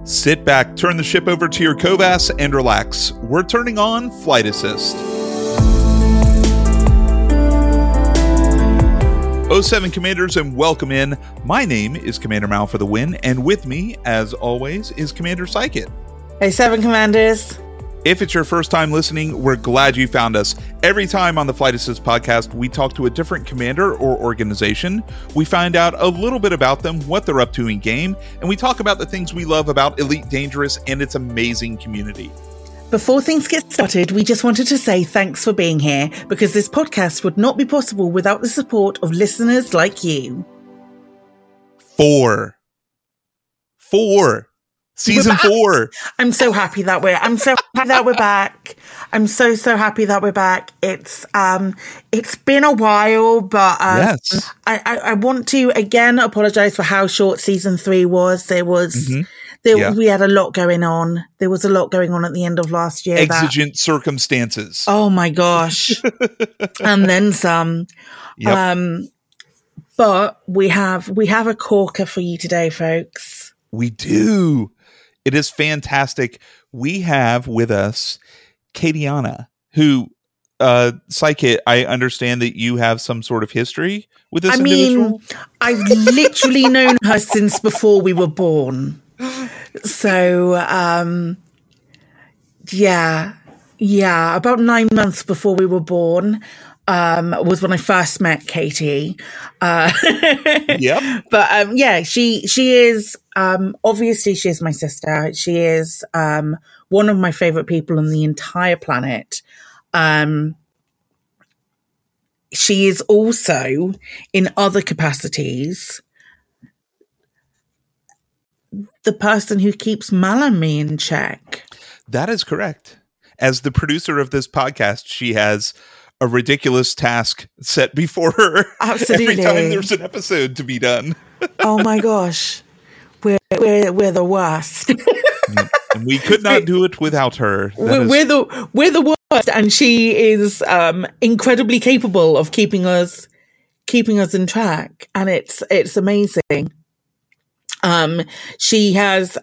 Sit back, turn the ship over to your Kovas, and relax. We're turning on Flight Assist. 07 Commanders, and welcome in. My name is Commander Mal for the win, and with me, as always, is Commander Psychic. Hey, 7 Commanders. If it's your first time listening, we're glad you found us. Every time on the Flight Assist podcast, we talk to a different commander or organization. We find out a little bit about them, what they're up to in game, and we talk about the things we love about Elite Dangerous and its amazing community. Before things get started, we just wanted to say thanks for being here, because this podcast would not be possible without the support of listeners like you. Four. Season 4. I'm so happy that we're back. I'm so happy that we're back. It's been a while, but yes. I want to again apologize for how short season 3 was. We had a lot going on. There was a lot going on at the end of last year. Exigent circumstances. Oh my gosh. And then some. Yep. But we have a corker for you today, folks. We do. It is fantastic. We have with us Katiana, who, Psychic, I understand that you have some sort of history with this individual. I've literally known her since before we were born. So, about 9 months before we were born, was when I first met Katie. Yep. But, she is, obviously she is my sister. She is, one of my favorite people on the entire planet. She is also, in other capacities, the person who keeps Mal and me in check. That is correct. As the producer of this podcast, she has a ridiculous task set before her. Absolutely. Every time there's an episode to be done. Oh my gosh. We're the worst. And we could not do it without her. We're the worst, and she is incredibly capable of keeping us in track, and it's amazing. She has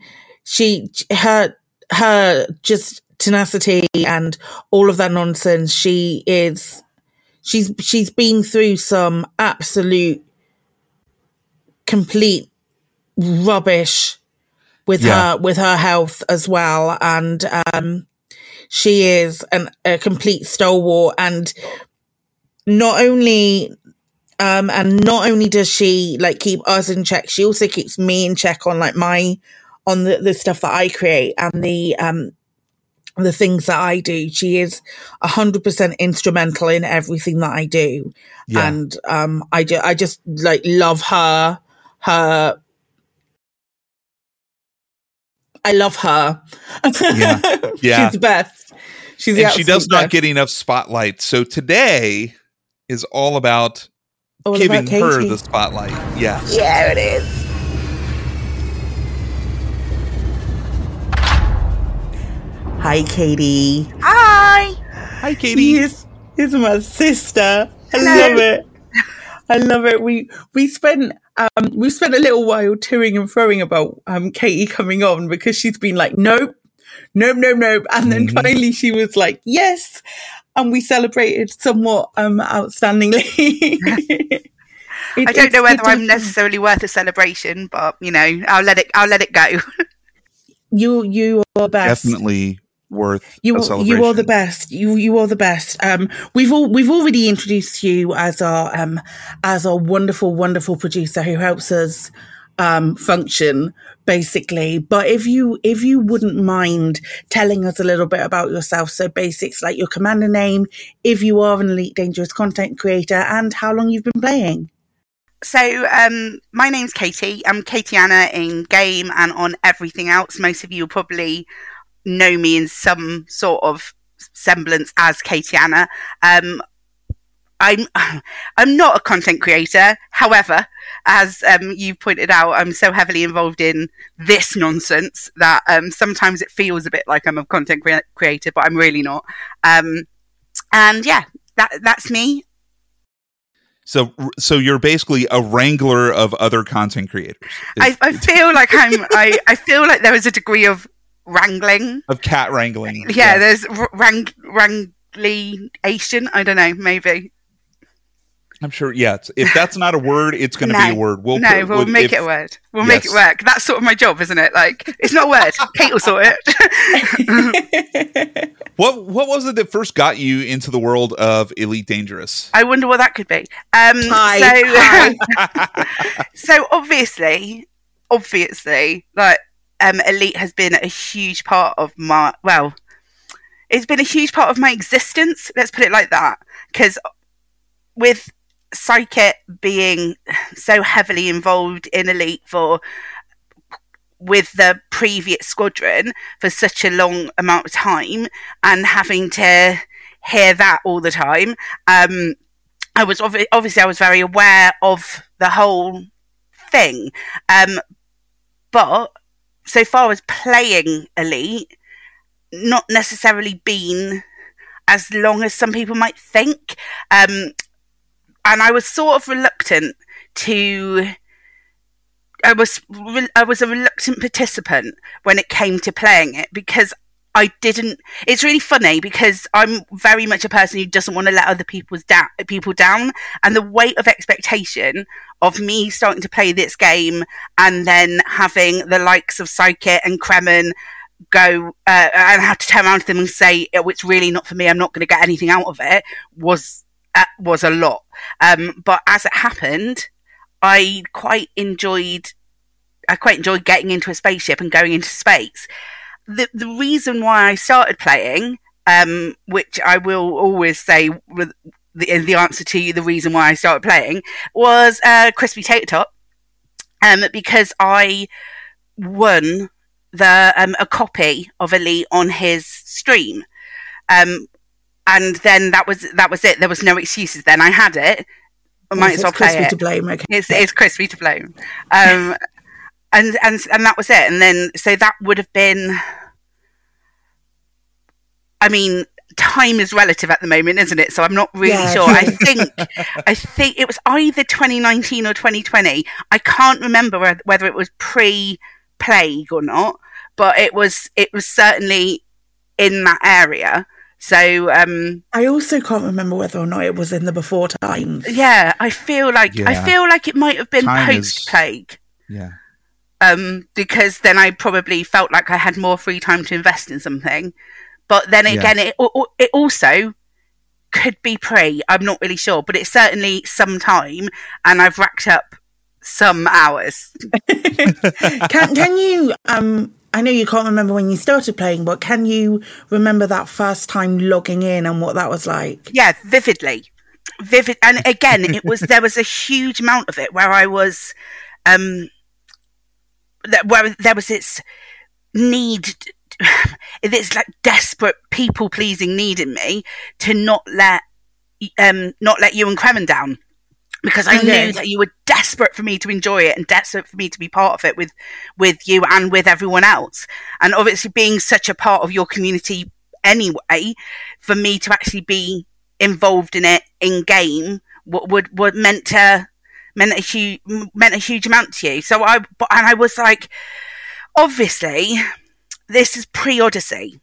her just tenacity and all of that nonsense. She's been through some absolute complete rubbish with her health as well, and she is a complete stalwart. And not only does she keep us in check, she also keeps me in check on the stuff that I create and the things that I do. She is 100% instrumental in everything that I do. Yeah. And I just love her. I love her. Yeah. She's the best. She does not get enough spotlight. So today is all about giving her the spotlight. Yeah. Yeah, it is. Hi, Katie. Hi, Katie. Here's my sister. Hello. I love it. We spent a little while toing and froing about Katie coming on, because she's been like, nope. And then finally she was like, yes. And we celebrated somewhat outstandingly. I don't know whether I'm necessarily worth a celebration, but I'll let it go. You are best. Definitely worth a celebration. You are the best. You are the best. We've already introduced you as our wonderful producer who helps us function, basically. But if you wouldn't mind telling us a little bit about yourself, so basics like your commander name, if you are an Elite Dangerous content creator, and how long you've been playing. So my name's Katie. I'm Katiana in game and on everything else. Most of you will probably know me in some sort of semblance as Katiana. I'm not a content creator. However, as you pointed out, I'm so heavily involved in this nonsense that sometimes it feels a bit like I'm a content creator, but I'm really not. And yeah, that's me. So you're basically a wrangler of other content creators. I feel like I feel like there is a degree of wrangling. Of cat wrangling. Yeah, there's wrangliation. I don't know, maybe. I'm sure, yeah. If that's not a word, it's going to be a word. We'll make it a word. We'll make it work. That's sort of my job, isn't it? Like, it's not a word. Kate will sort it. What was it that first got you into the world of Elite Dangerous? I wonder what that could be. So obviously, like, Elite has been a huge part of it's been a huge part of my existence. Let's put it like that. Because with Psychic being so heavily involved in Elite with the previous squadron for such a long amount of time, and having to hear that all the time, I was obviously I was very aware of the whole thing, but so far as playing Elite, not necessarily been as long as some people might think. And I was sort of reluctant to. I was a reluctant participant when it came to playing it, because I didn't. It's really funny because I'm very much a person who doesn't want to let other people down, and the weight of expectation of me starting to play this game and then having the likes of Psychic and Kremen go and have to turn around to them and say, "Oh, it's really not for me. I'm not going to get anything out of it," was a lot. But as it happened, I quite enjoyed getting into a spaceship and going into space. The reason why I started playing, which I will always say with the answer to the reason why I started playing, was Crispy Tater Tot, because I won a copy of Elite on his stream. And then that was it. There was no excuses then. I had it. I might as well play it. To blame. Okay. It's Crispy to blame. And that was it. And then, so that would have been, I mean, time is relative at the moment, isn't it? So I'm not really sure. I think it was either 2019 or 2020. I can't remember whether it was pre-plague or not, but it was certainly in that area. So I also can't remember whether or not it was in the before times. Yeah, I feel like it might have been post-plague. Yeah. Because then I probably felt like I had more free time to invest in something. But then again, it also could be pre. I'm not really sure, but it's certainly some time, and I've racked up some hours. Can you? I know you can't remember when you started playing, but can you remember that first time logging in and what that was like? Yeah, vividly. And again, there was a huge amount of it where I was, where there was this need, this like desperate people pleasing need in me to not let you and Kremen down. Because I knew that you were desperate for me to enjoy it and desperate for me to be part of it with you and with everyone else. And obviously being such a part of your community anyway, for me to actually be involved in it in game meant a huge amount to you. So I was like, obviously this is pre-Odyssey.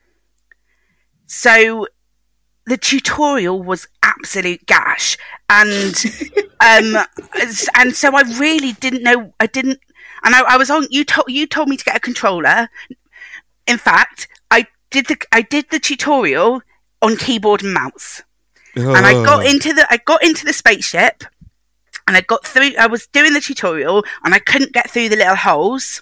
So the tutorial was absolute gash, and and so I really didn't know. I was on. You told me to get a controller. In fact, I did the tutorial on keyboard and mouse, and I got into the spaceship, and I got through. I was doing the tutorial, and I couldn't get through the little holes,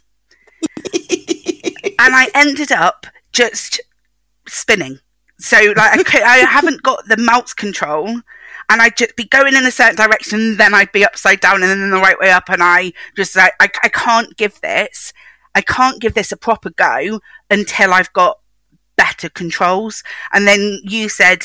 and I ended up just spinning. So like I haven't got the mouse control, and I'd just be going in a certain direction, and then I'd be upside down and then the right way up, and I just like I can't give this a proper go until I've got better controls. And then you said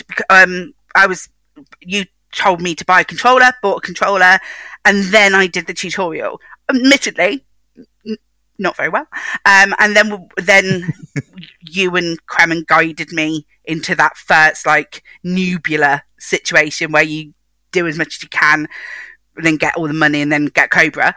you told me to buy a controller, bought a controller, and then I did the tutorial. Admittedly, not very well. And then you and Kremen guided me into that first like Nubula situation where you do as much as you can, then get all the money and then get Cobra.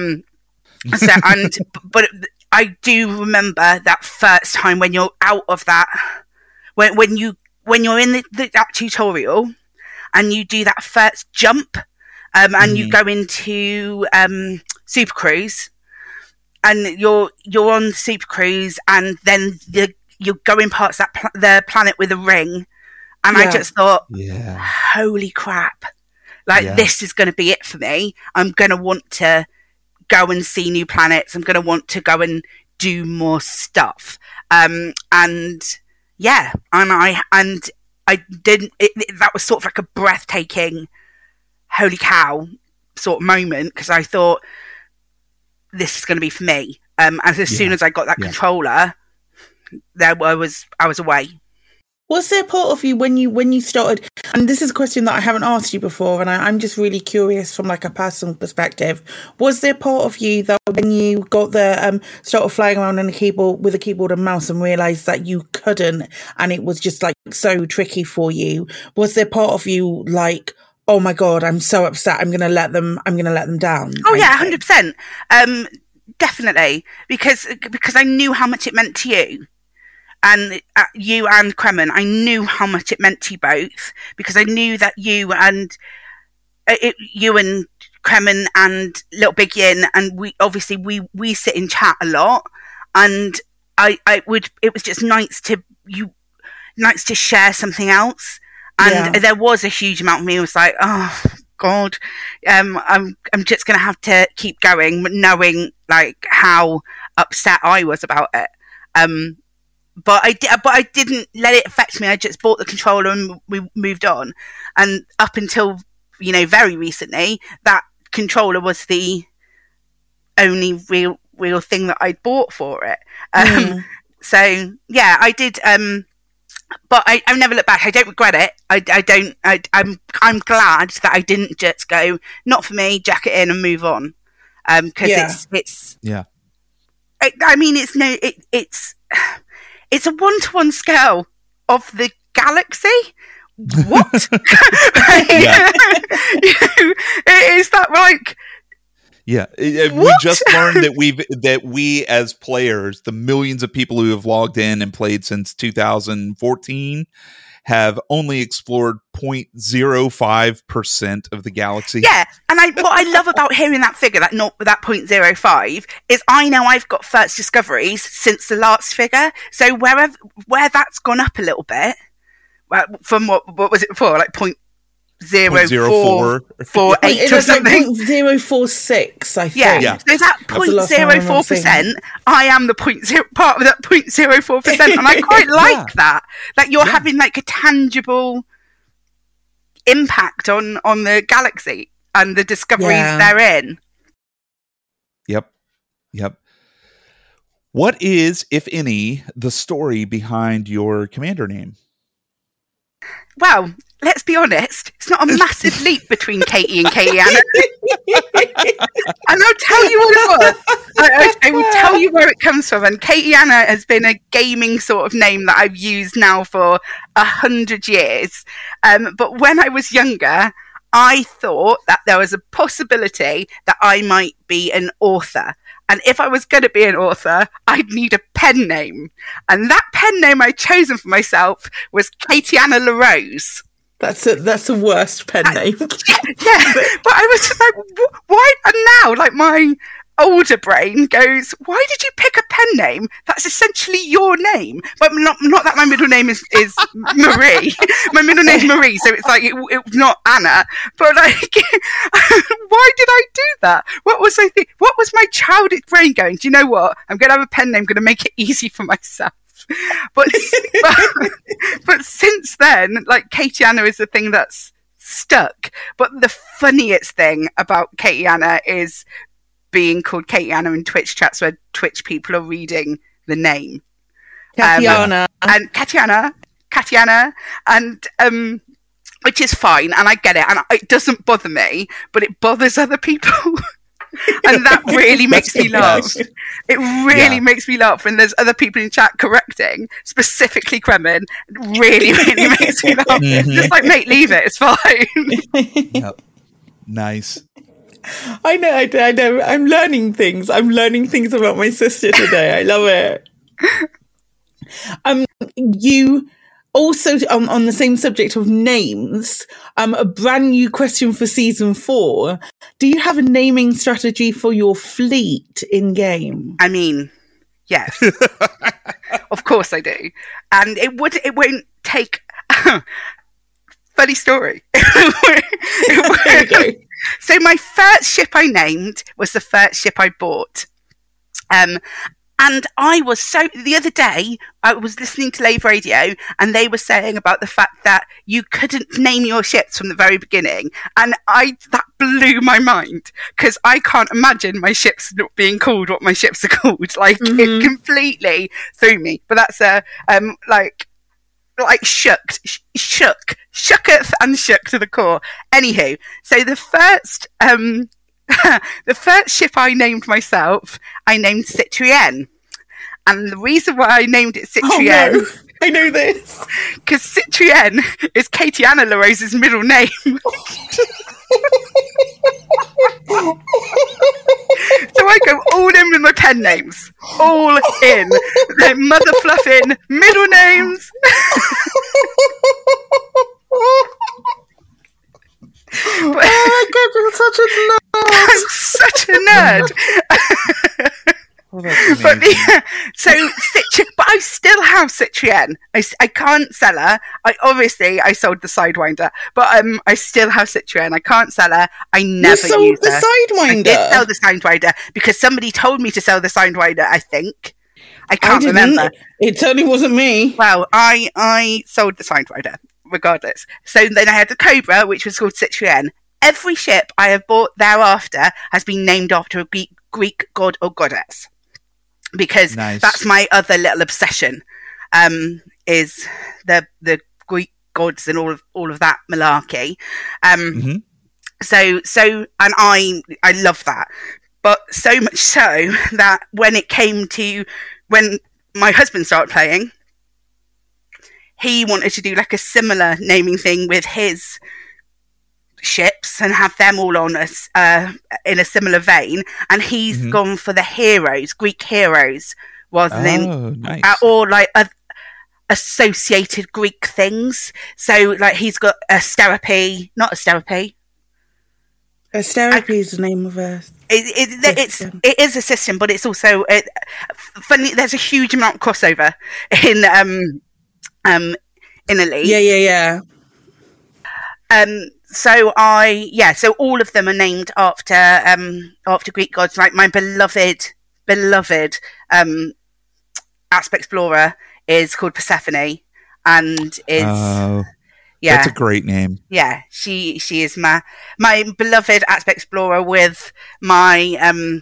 But I do remember that first time when you're out of that, when you're in that tutorial and you do that first jump, and you go into Super Cruise, and you're on Super Cruise, and then you're going past the planet with a ring, and I just thought, holy crap, this is going to be it for me. I'm going to want to go and see new planets. I'm going to want to go and do more stuff. I didn't. That was sort of like a breathtaking, holy cow sort of moment, because I thought, this is going to be for me. As soon as I got that controller, I was away. Was there part of you when you started, and this is a question that I haven't asked you before, and I'm just really curious from like a personal perspective, was there part of you that when you got the started flying around on a keyboard with a keyboard and mouse and realised that you couldn't, and it was just like so tricky for you, was there part of you like, oh my God, I'm so upset, I'm gonna let them down? Oh yeah, 100%. Definitely, because I knew how much it meant to you. And you and Kremen, I knew how much it meant to you both, because I knew that you and Kremen and Little Big Yin, and we sit in chat a lot, and it was just nice to share something else, and there was a huge amount of me who was like, oh God, I'm just gonna have to keep going, knowing like how upset I was about it. But I didn't let it affect me. I just bought the controller and we moved on. And up until, very recently, that controller was the only real thing that I'd bought for it. So yeah, I did. But I never look back. I don't regret it. I'm glad that I didn't just go, not for me, jack it in and move on. Because it's. It's a 1-to-1 scale of the galaxy. What? Is that like? Yeah, we just learned that we as players, the millions of people who have logged in and played since 2014, have only explored 0.05% of the galaxy. Yeah, and what I love about hearing that figure, that 0.05, is I know I've got first discoveries since the last figure. So where that's gone up a little bit, from what was it before, like 0.0448 or something. 0.046, I think. Yeah. So that 0.04%, I am the part of that 0.04%, and I quite like that. Like you're having like a tangible impact on the galaxy and the discoveries therein. Yep. What is, if any, the story behind your commander name? Well, let's be honest, it's not a massive leap between Katie and Katie-Anna. And I'll tell you what it was. I will tell you where it comes from. And Katie-Anna has been a gaming sort of name that I've used now for 100 years. But when I was younger, I thought that there was a possibility that I might be an author. And if I was going to be an author, I'd need a pen name. And that pen name I'd chosen for myself was Katie-Anna LaRose. That's the worst pen name. Yeah, but I was like, why? And now, like, my older brain goes, why did you pick a pen name that's essentially your name? But not that my middle name is Marie. My middle name's Marie, so it's like it's not Anna. But like, why did I do that? What was I think? What was my childish brain going? Do you know what? I'm going to have a pen name. I'm going to make it easy for myself. But since then, like, Katie-Anna is the thing that's stuck. But the funniest thing about Katie-Anna is being called Katie-Anna in Twitch chats where Twitch people are reading the name. Katiana. And Katiana, and which is fine, and I get it, and it doesn't bother me, but it bothers other people. And that really makes me laugh. best. It really makes me laugh when there's other people in chat correcting, specifically Kremen. It really, really makes me laugh. Mhm. Just like, mate, leave it. It's fine. Yep. Nice. I know. I'm learning things. I'm learning things about my sister today. I love it. You also, on the same subject of names, a brand new question for season 4. Do you have a naming strategy for your fleet in game? I mean, yes. Of course I do. And it won't take... Funny story. So my first ship I named was the first ship I bought. And I was the other day, I was listening to Lave Radio and they were saying about the fact that you couldn't name your ships from the very beginning. And that blew my mind because I can't imagine my ships not being called what my ships are called. Like, it completely threw me. But that's shooketh and shook to the core. Anywho, so the first ship I named myself, I named Citrienne. And the reason why I named it Citrienne... Oh, no. I know this. Because Citrienne is Katiana LaRose's middle name. So I go all in with my pen names. All in. They're mother fluffing middle names. Oh my God, you're such a nerd. I'm such a nerd. Oh, that's But amazing. but I still have Citrienne. I can't sell her. I sold the Sidewinder, but I still have Citrienne. I can't sell her. I never sold used the her. Sidewinder? I did sell the Sidewinder because somebody told me to sell the Sidewinder. I think I can't remember. It certainly wasn't me. Well, I sold the Sidewinder regardless. So then I had the Cobra, which was called Citrienne. Every ship I have bought thereafter has been named after a Greek god or goddess. Because that's my other little obsession, is the Greek gods and all of that malarkey. So and I love that, but so much so that when my husband started playing, he wanted to do like a similar naming thing with his ships and have them all on us in a similar vein, and he's gone for the heroes, Greek heroes, rather than or like associated Greek things. So like he's got Asterope. Asterope is the name of a it is a system, but it's also funny. There's a huge amount of crossover in Elite. Yeah. So all of them are named after Greek gods. Like my beloved Asp Explorer is called Persephone, and is that's a great name. Yeah, she is my beloved Asp Explorer with my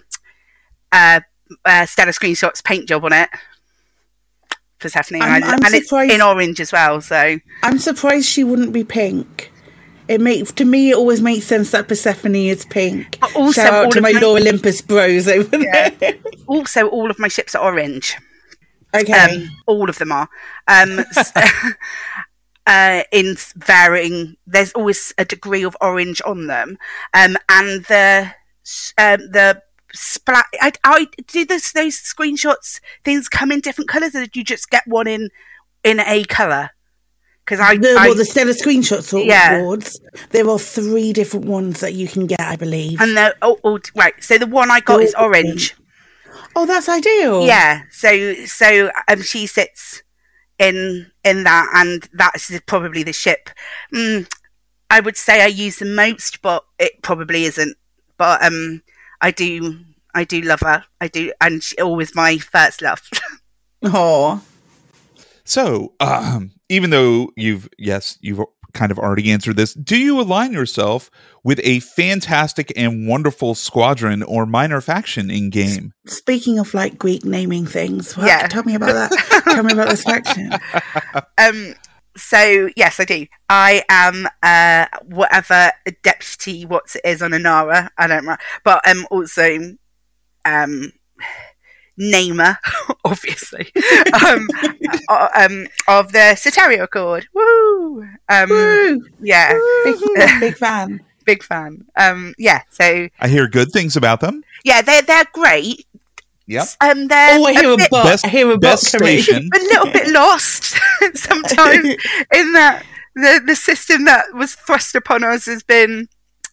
Stellar Screenshots paint job on it. Persephone, and it's in orange as well. So I'm surprised she wouldn't be pink. To me, it always makes sense that Persephone is pink. But also, shout out to my Lore Olympus bros over there. Also, all of my ships are orange. Okay, all of them are. In varying, there's always a degree of orange on them, and the splat. I do those screenshots. Things come in different colours, or did you just get one in a colour? Because the Stellar Screenshots awards, there are 3 different ones that you can get, I believe. And right. So the one I got is orange. Oh, that's ideal. Yeah. So she sits in that, and that's probably the ship. I would say I use the most, but it probably isn't. But I do love her. I do, and she's always my first love. Oh. So, even though you've kind of already answered this, do you align yourself with a fantastic and wonderful squadron or minor faction in game? Speaking of like Greek naming things, tell me about that. Tell me about this faction. So yes, I do. I am whatever deputy what's it is on Inara. I don't know, but I'm also namer, obviously, of the Soteria Accord. Woo! Woo! Yeah, Big fan. Big fan. Yeah. So I hear good things about them. yeah, they're great. Yep. They're I hear a bit, butt. I hear a butt coming. station. a little bit lost sometimes in that the system that was thrust upon us has been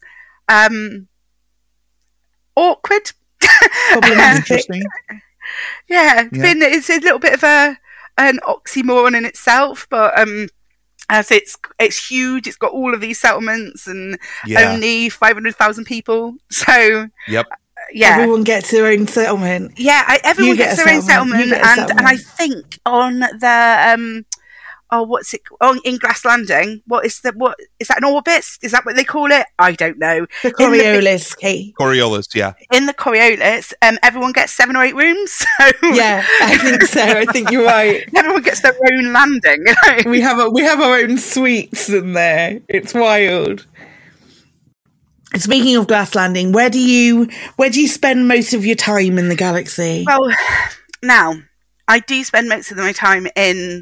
awkward. Interesting. Yeah, it's a little bit of an oxymoron in itself, but as it's huge, it's got all of these settlements and only 500,000 people. So yep. Yeah, everyone gets their own settlement. Yeah, everyone gets their own settlement, and I think on the what's it in Grass Landing? What is that? An Orbis? Is that what they call it? I don't know. The Coriolis, Kate. Coriolis, yeah. In the Coriolis, everyone gets 7 or 8 rooms. So yeah, I think so. I think you're right. Everyone gets their own landing. We have our own suites in there. It's wild. Speaking of Grass Landing, where do you spend most of your time in the galaxy? Well, now I do spend most of my time in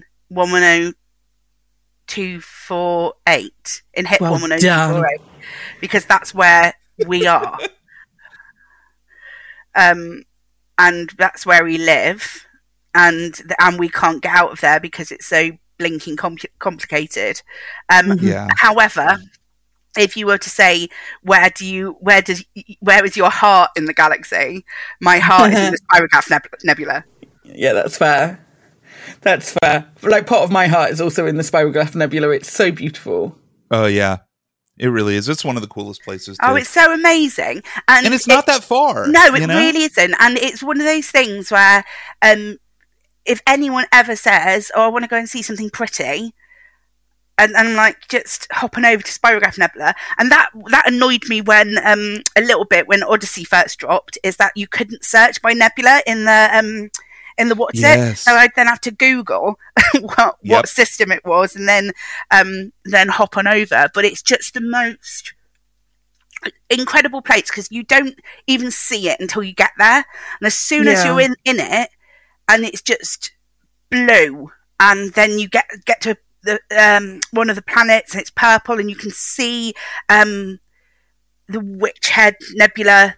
110-248 in HIP 110-248 because that's where we are, and that's where we live, and we can't get out of there because it's so blinking complicated. However, if you were to say where is your heart in the galaxy, my heart is in the Spirograph Nebula. Yeah, that's fair. That's fair. Like, part of my heart is also in the Spirograph Nebula. It's so beautiful. Oh yeah, it really is. It's one of the coolest places. Oh, it's so amazing, and it's not that far. No, it really isn't. And it's one of those things where, if anyone ever says, "Oh, I want to go and see something pretty," and I'm like, just hopping over to Spirograph Nebula, and that annoyed me when a little bit when Odyssey first dropped, is that you couldn't search by nebula in the what's it, so I'd then have to Google what system it was, and then hop on over. But it's just the most incredible place because you don't even see it until you get there, and as soon as you're in it, and it's just blue, and then you get to the one of the planets and it's purple, and you can see the Witchhead Nebula.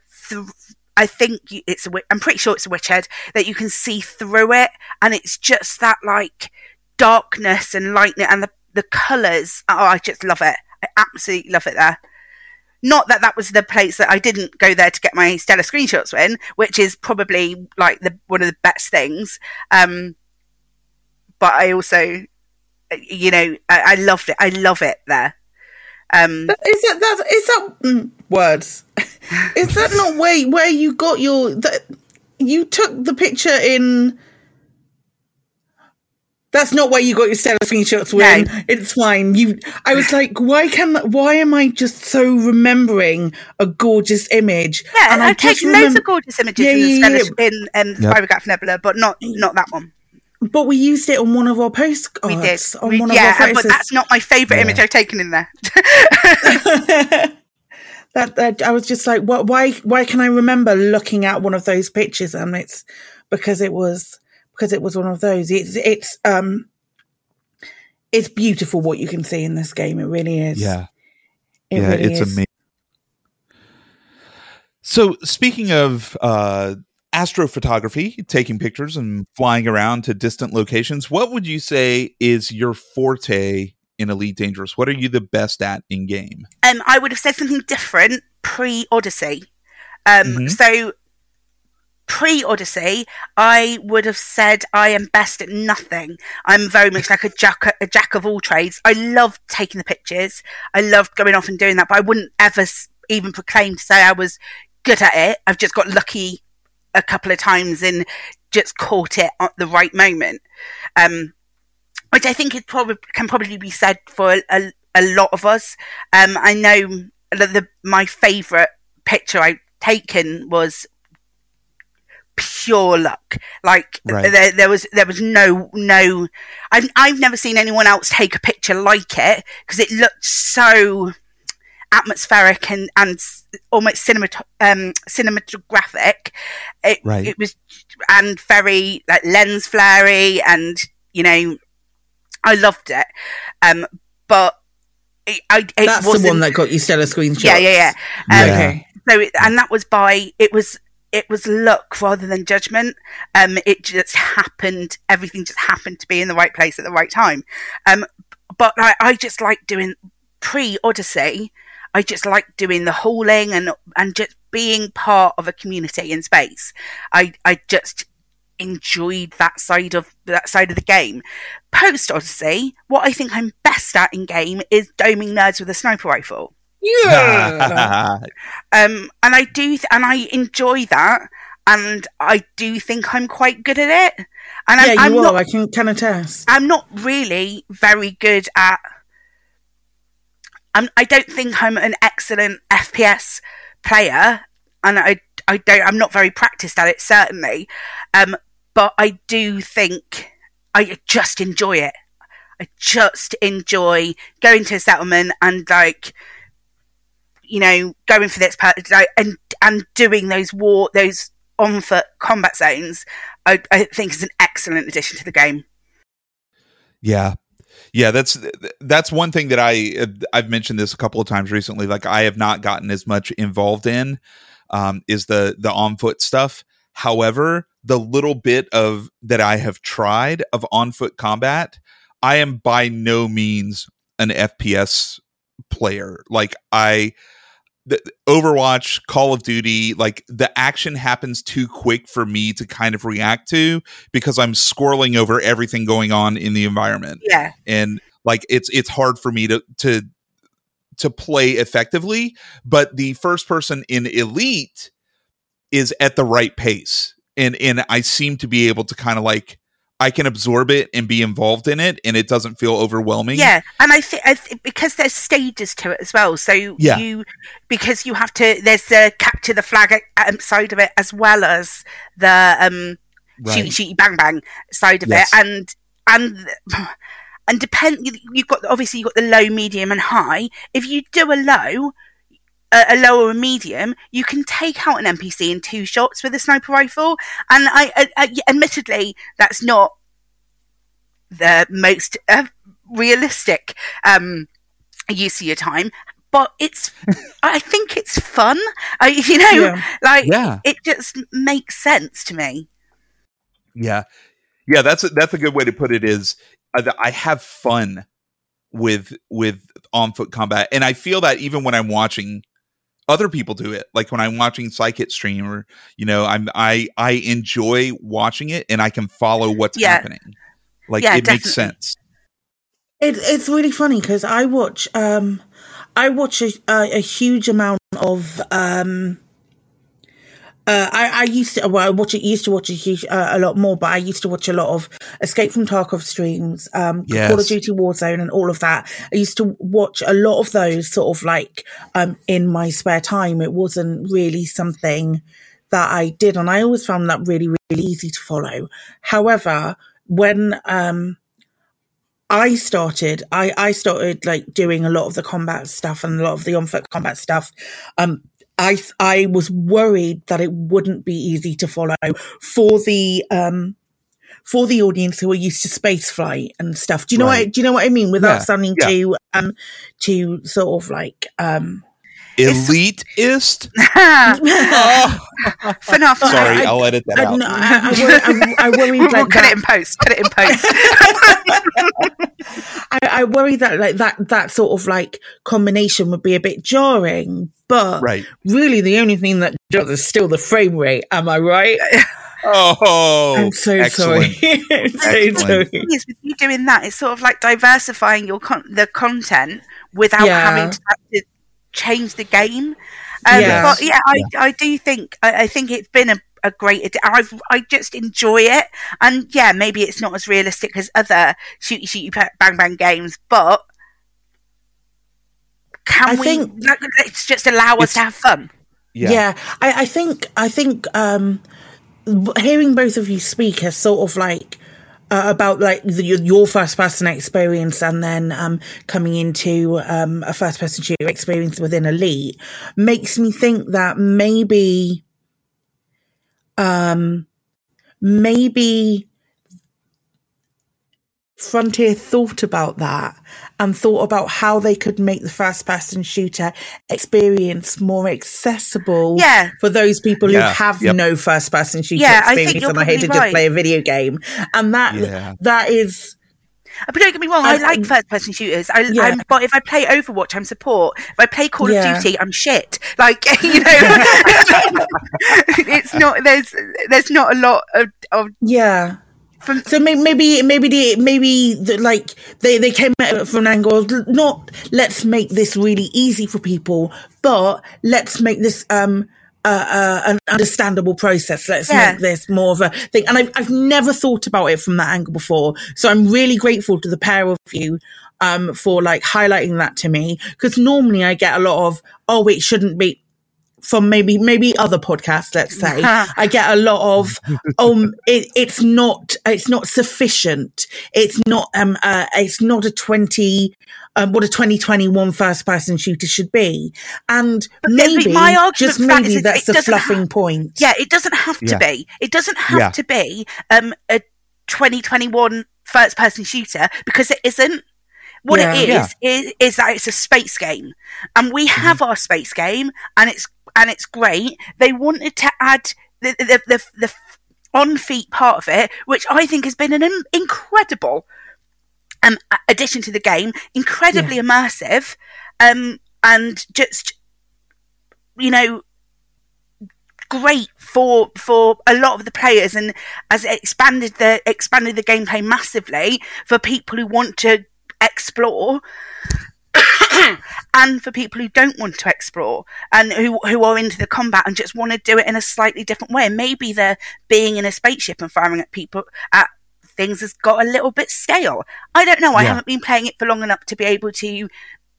I'm pretty sure it's a Witchhead that you can see through it, and it's just that like darkness and lightning and the colours. Oh, I just love it. I absolutely love it there. Not that was the place that I didn't go there to get my stellar screenshots in, which is probably like one of the best things. But I also, I loved it. I love it there. Is that words? Is that not where you got you took the picture in? That's not where you got your stellar screenshots when. No. It's fine. I was like, why am I just so remembering a gorgeous image? Yeah, and I've taken loads of gorgeous images in Spirograph Nebula, but not that one. But we used it on one of our postcards. We did. But that's not my favourite image I've taken in there. that I was just like, why can I remember looking at one of those pictures? And it's because it was one of those. It's beautiful what you can see in this game. It really is. Yeah. It's amazing. So speaking of astrophotography, taking pictures and flying around to distant locations, what would you say is your forte in Elite Dangerous? What are you the best at in game? I would have said something different pre-Odyssey. So pre-Odyssey, I would have said I am best at nothing. I'm very much like a jack of all trades. I loved taking the pictures. I loved going off and doing that, but I wouldn't ever even proclaim to say I was good at it. I've just got lucky a couple of times and just caught it at the right moment, which I think can probably be said for a lot of us. I know my favourite picture I've taken was pure luck. Like Right. there was no. I've never seen anyone else take a picture like it, because it looked so atmospheric and almost cinematographic. It was, and very like lens flary, and I loved it. But that's the one that got you stellar screenshots. Yeah. Okay. So and that was it was luck rather than judgment. It just happened. Everything just happened to be in the right place at the right time. But I just like doing pre-Odyssey. I just like doing the hauling and just being part of a community in space. I just enjoyed that side of the game. Post Odyssey, what I think I'm best at in game is doming nerds with a sniper rifle. Yeah. And I do, and I enjoy that, and I do think I'm quite good at it. And I'm you not, are. I can attest. I'm not really very good at. I don't think I'm an excellent FPS player, and I'm not very practiced at it, certainly. But I do think I just enjoy it. I just enjoy going to a settlement and going for this and doing those on foot combat zones. I think is an excellent addition to the game. Yeah, that's one thing that I've mentioned this a couple of times recently. Like, I have not gotten as much involved in is the on foot stuff. However, the little bit of that I have tried of on foot combat, I am by no means an FPS player. Like, Overwatch, Call of Duty, like, the action happens too quick for me to kind of react to, because I'm scrolling over everything going on in the environment. Yeah. And like, it's hard for me to play effectively. But the first person in Elite is at the right pace. And I seem to be able to kind of like, I can absorb it and be involved in it, and it doesn't feel overwhelming. Yeah, and I think because there's stages to it as well. So because you have to, there's the capture the flag side of it, as well as the shooty bang bang side of it, and you've got the low, medium, and high. If you do a low or a medium, you can take out an NPC in 2 shots with a sniper rifle. And I admittedly, that's not the most realistic use of your time, but I think it's fun. It just makes sense to me. Yeah, that's a good way to put it. Is I have fun with on foot combat, and I feel that even when I'm watching other people do it, like when I'm watching Psychit stream, or I enjoy watching it, and I can follow what's happening. Like, it definitely makes sense. It's really funny because I watch a huge amount of I used to watch a lot more, but I used to watch a lot of Escape from Tarkov streams, Call of Duty Warzone, and all of that. I used to watch a lot of those sort of like in my spare time. It wasn't really something that I did, and I always found that really, really easy to follow. However, when I started like doing a lot of the combat stuff and a lot of the on-foot combat stuff, I was worried that it wouldn't be easy to follow for the audience who are used to space flight and stuff. Do you know what I mean? Without sounding too sort of like elitist. Enough. Sorry, I'll edit that out. I worry we'll cut it in post. Put it in post. I worry that like that sort of like combination would be a bit jarring, but really the only thing that does is still the frame rate. Am I right? Oh, I'm so sorry. I'm so sorry. With you doing that, it's sort of like diversifying the content without having to change the game. But I do think I think it's been a great. I just enjoy it, and maybe it's not as realistic as other shooty bang bang games, but let's just allow us to have fun. I think hearing both of you speak as sort of like about like your first person experience and then coming into a first person shooter experience within Elite makes me think that maybe Frontier thought about that and thought about how they could make the first person shooter experience more accessible for those people who have no first person shooter experience and are here to just play a video game. And that is... But don't get me wrong, I like first person shooters. But if I play Overwatch, I'm support. If I play Call of Duty, I'm shit. Like, you know, it's not, there's not a lot of so maybe like they came at it from an angle of not let's make this really easy for people, but let's make this an understandable process. Let's make this more of a thing. And I've never thought about it from that angle before. So I'm really grateful to the pair of you for like highlighting that to me, because normally I get a lot of it shouldn't be. From maybe other podcasts, let's say, I get a lot of it's not sufficient. It's not a 2021 first person shooter should be. And maybe just maybe that's the fluffing point. Yeah, it doesn't have to be. It doesn't have to be a 2021 first person shooter, because it isn't. What it is that it's a space game, and we have our space game, and it's great. They wanted to add the on-feet part of it, which I think has been an incredible addition to the game, incredibly immersive, and just, you know, great for a lot of the players, and as it expanded the gameplay massively for people who want to explore. And for people who don't want to explore and who are into the combat and just want to do it in a slightly different way. Maybe they're being in a spaceship and firing at people, at things has got a little bit stale. I don't know. I haven't been playing it for long enough to be able to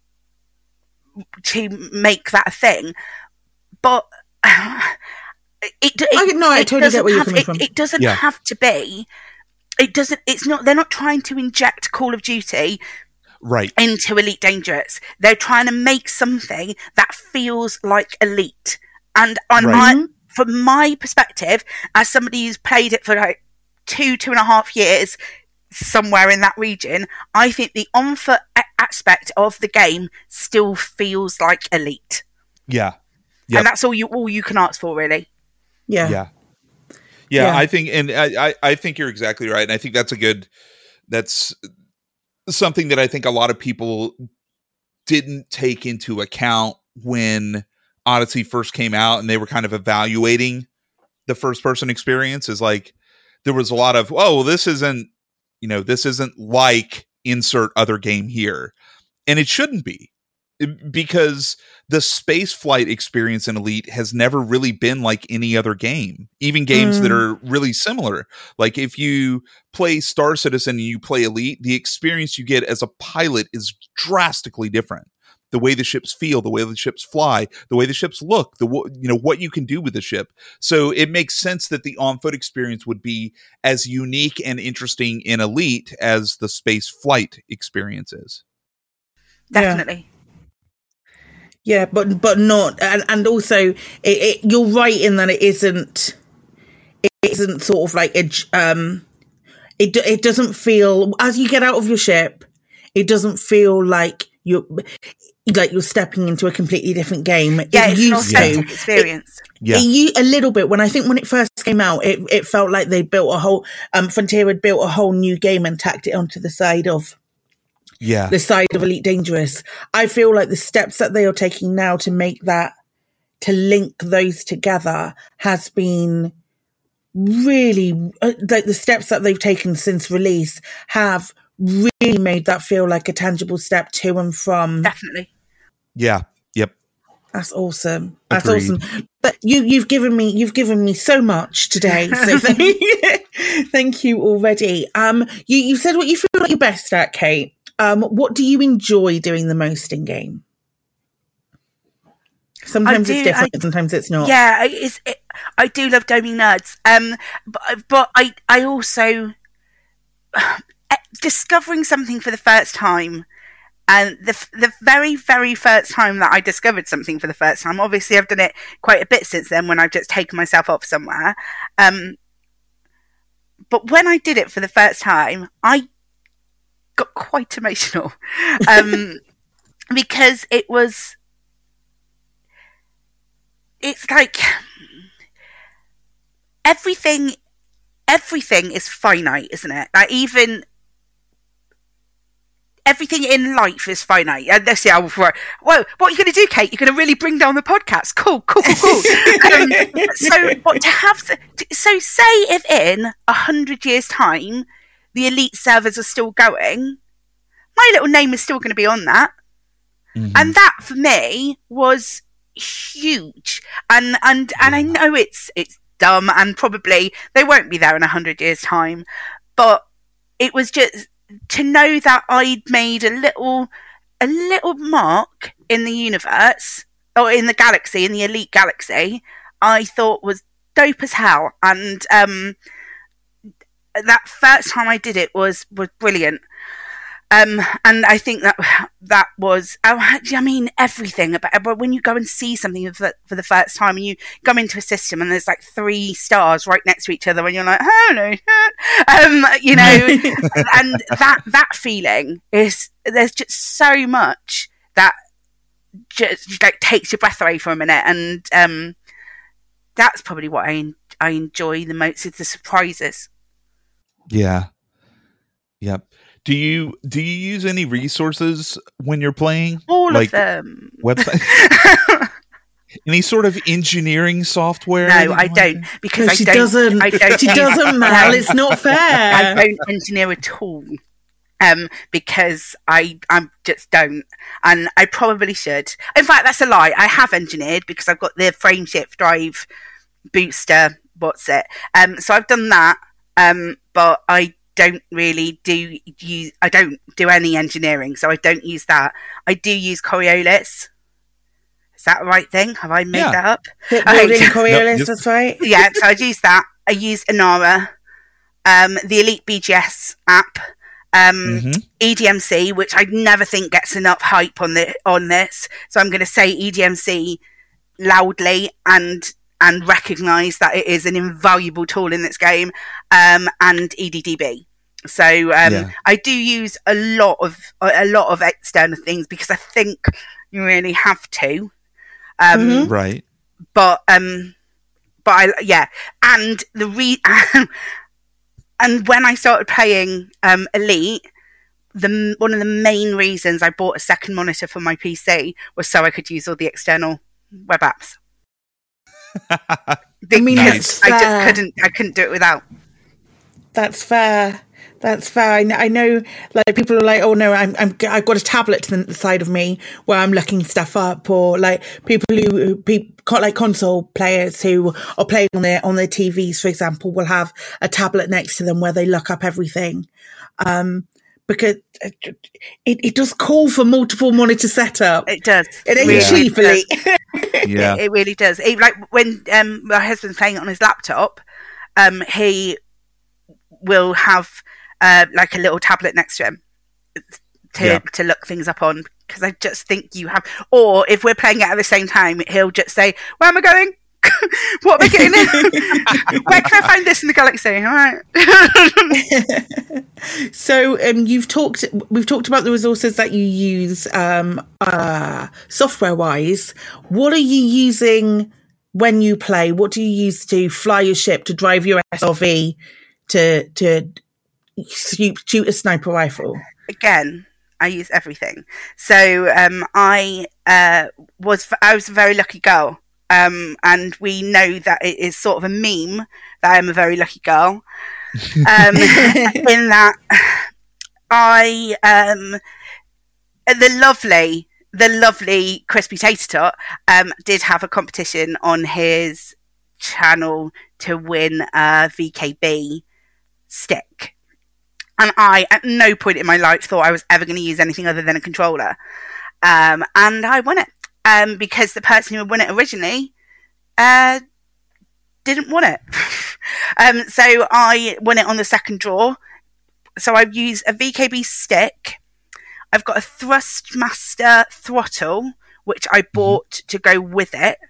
make that a thing. But I totally get where you're coming from. It doesn't have to be. It doesn't. It's not. They're not trying to inject Call of Duty into Elite Dangerous. They're trying to make something that feels like Elite. And from my perspective, as somebody who's played it for like 2.5 years, somewhere in that region, I think the on-foot aspect of the game still feels like Elite. Yeah. And that's all you can ask for, really. Yeah. I think, and I think you're exactly right. And I think that's something that I think a lot of people didn't take into account when Odyssey first came out and they were kind of evaluating the first person experience. Is like, there was a lot of, this isn't like insert other game here. And it shouldn't be, because the space flight experience in Elite has never really been like any other game, even games that are really similar. Like if you play Star Citizen and you play Elite, the experience you get as a pilot is drastically different. The way the ships feel, the way the ships fly, the way the ships look, what you can do with the ship. So it makes sense that the on-foot experience would be as unique and interesting in Elite as the space flight experience is. Definitely. Yeah, but not, and also you're right in that it isn't sort of like it doesn't feel, as you get out of your ship, it doesn't feel like you're stepping into a completely different game. It's an authentic experience. A little bit. When it first came out, it felt like they built a whole Frontier had built a whole new game and tacked it onto the side of Elite Dangerous. I feel like the steps that they are taking now to make that, to link those together, has been really, like the steps that they've taken since release have really made that feel like a tangible step to and from. Definitely. Yeah. Yep. That's awesome. That's awesome. But you've given me so much today. So thank you already. You said what you feel like you're best at, Kate. What do you enjoy doing the most in game? Sometimes it's different, sometimes it's not. Yeah, I do love doming nerds. But I also discovering something for the first time. And the very, very first time that I discovered something for the first time, obviously I've done it quite a bit since then when I've just taken myself off somewhere. But when I did it for the first time, I got quite emotional. Because it's like everything is finite, isn't it? Like even everything in life is finite. And let's see, whoa, what are you going to do, Kate? You're going to really bring down the podcast. Cool. So say if in 100 years' time, the elite servers are still going, my little name is still going to be on that. Mm-hmm. And that for me was huge. And I know it's dumb and probably they won't be there in 100 years' time, but it was just to know that I'd made a little mark in the universe or in the galaxy, in the elite galaxy, I thought was dope as hell. And that first time I did it was brilliant. And I think that was, I mean, everything about when you go and see something for the first time and you go into a system and there's like 3 stars right next to each other and you're like, hello, you know, and that feeling is, there's just so much that just like takes your breath away for a minute. And that's probably what I enjoy the most, is the surprises. Yeah. Yep. Do you use any resources when you're playing? All of them. Websites? Any sort of engineering software? No, I don't, because she doesn't, Mal. It's not fair. I don't engineer at all. Because I just don't, and I probably should. In fact, that's a lie. I have engineered because I've got the Frameshift drive booster. So I've done that. But I don't really I don't do any engineering, so I don't use that. I do use Coriolis. Is that the right thing? Have I made that up? Coriolis, that's right. Yeah, so I use that. I use Inara, the Elite BGS app, EDMC, which I never think gets enough hype on this. So I'm going to say EDMC loudly and recognise that it is an invaluable tool in this game, and EDDB. So I do use a lot of external things because I think you really have to. Right. But and and when I started playing Elite, one of the main reasons I bought a second monitor for my PC was so I could use all the external web apps. Nice. I couldn't do it without. That's fair. I know, like, people are like, oh no, I've got a tablet to the side of me where I'm looking stuff up, or like people like console players who are playing on their TVs, for example, will have a tablet next to them where they look up everything. Because it does call for multiple monitor setup. It does. It ain't cheaply. Yeah, it really does. Like when my husband's playing it on his laptop, he will have like a little tablet next to him to look things up on, because I just think you have. Or if we're playing it at the same time, he'll just say, "Where am I going? What am I getting? Where can I find this in the galaxy?" All right. So we've talked about the resources that you use software wise. What are you using when you play? What do you use to fly your ship, to drive your SRV, to shoot a sniper rifle? Again, I use everything. So I was a very lucky girl. And we know that it is sort of a meme that I'm a very lucky girl. In that I the lovely Crispy Tater Tot did have a competition on his channel to win a VKB stick. And I, at no point in my life, thought I was ever going to use anything other than a controller. And I won it. because the person who won it originally didn't want it. So I won it on the second draw. So I've used a VKB stick. I've got a Thrustmaster throttle, which I bought to go with it,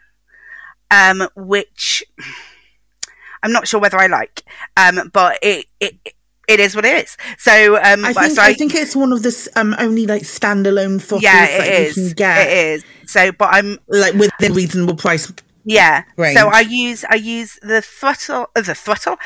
which I'm not sure whether I like, but it is what it is. So I think it's one of the only like standalone throttles you can get. It is. So, but I'm like within reasonable price. Yeah. Range. So I use the throttle and the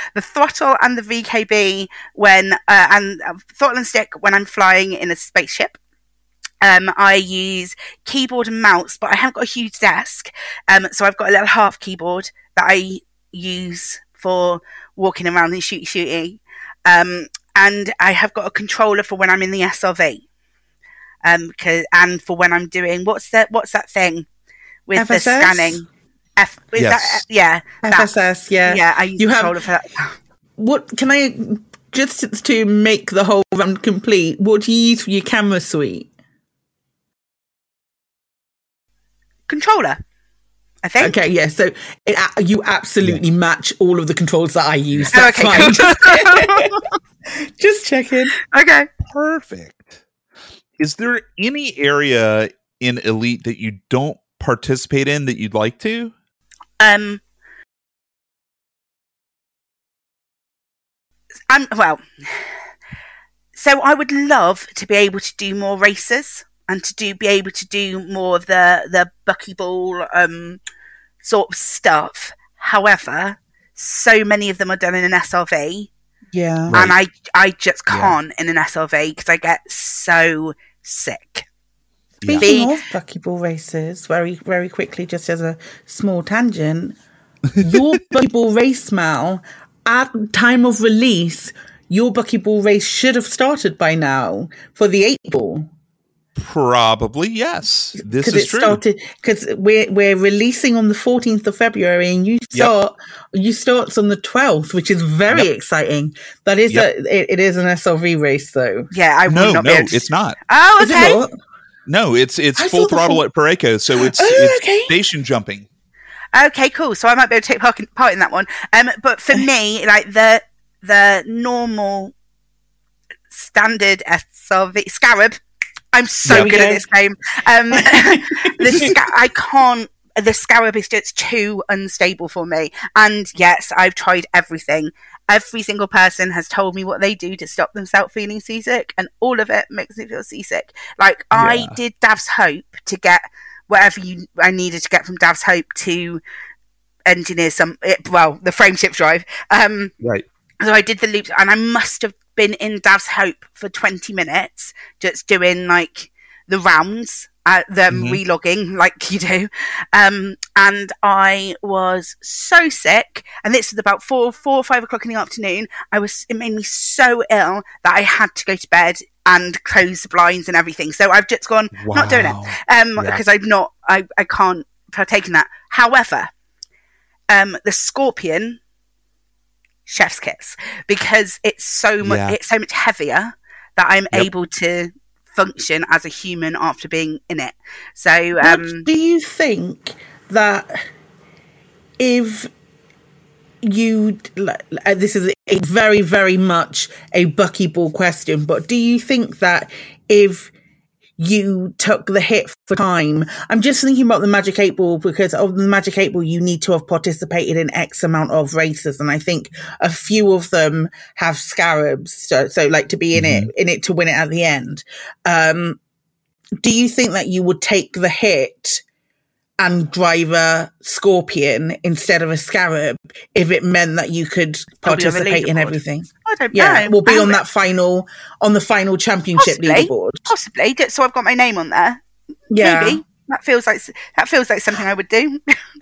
VKB when and throttle and stick when I'm flying in a spaceship. I use keyboard and mouse, but I haven't got a huge desk. So I've got a little half keyboard that I use for walking around and shooting. And I have got a controller for when I'm in the SRV. And for when I'm doing what's that thing with FSS? The scanning? FSS, yeah. I use the controller for that. What can I just to make the whole round complete? What do you use for your camera suite? Controller, I think. Okay, yeah. So you absolutely match all of the controls that I use. That's okay, fine. cool. Just checking. Okay, perfect. Is there any area in Elite that you don't participate in that you'd like to? So I would love to be able to do more races and to be able to do more of the buckyball sort of stuff. However, so many of them are done in an SRV. Yeah. Right. And I just can't in an SRV because I get so sick. Speaking of buckyball races, very, very quickly, just as a small tangent, your buckyball race, Mal, at time of release, your buckyball race should have started by now for the 8-ball. Probably, yes. This is true. Because we're releasing on the 14th of February, and you start on the 12th, which is very exciting. That is it is an SRV race, though. Yeah, No, it's not. Oh, okay. No, it's full throttle at Pareko, so it's station jumping. Okay, cool. So I might be able to take part in that one. But for me, like the normal standard SRV Scarab. I'm so good at this game. I can't. The Scarab is just too unstable for me. And yes, I've tried everything. Every single person has told me what they do to stop themselves feeling seasick, and all of it makes me feel seasick. Like I did Dav's Hope to get whatever I needed to get from Dav's Hope to engineer the frameshift drive. Right. So I did the loops, and I must have been in Dav's Hope for 20 minutes, just doing like the rounds, relogging like you do. And I was so sick, and this was about 4 or 5 o'clock in the afternoon. It made me so ill that I had to go to bed and close the blinds and everything. So I've just gone, not doing it, because I can't partake in that. However, the Scorpion, chef's kiss, because it's so much heavier that I'm able to function as a human after being in it. So do you think that if you this is a very, very much a buckyball question, but do you think that if you took the hit for time, I'm just thinking about the Magic 8-ball, because of the Magic 8-ball you need to have participated in X amount of races, and I think a few of them have scarabs, so like to be in it to win it at the end. Do you think that you would take the hit and drive a Scorpion instead of a Scarab if it meant that you could participate in everything? I don't know. We'll be on the final championship leaderboard. Possibly. So I've got my name on there. Yeah. Maybe. That feels like something I would do.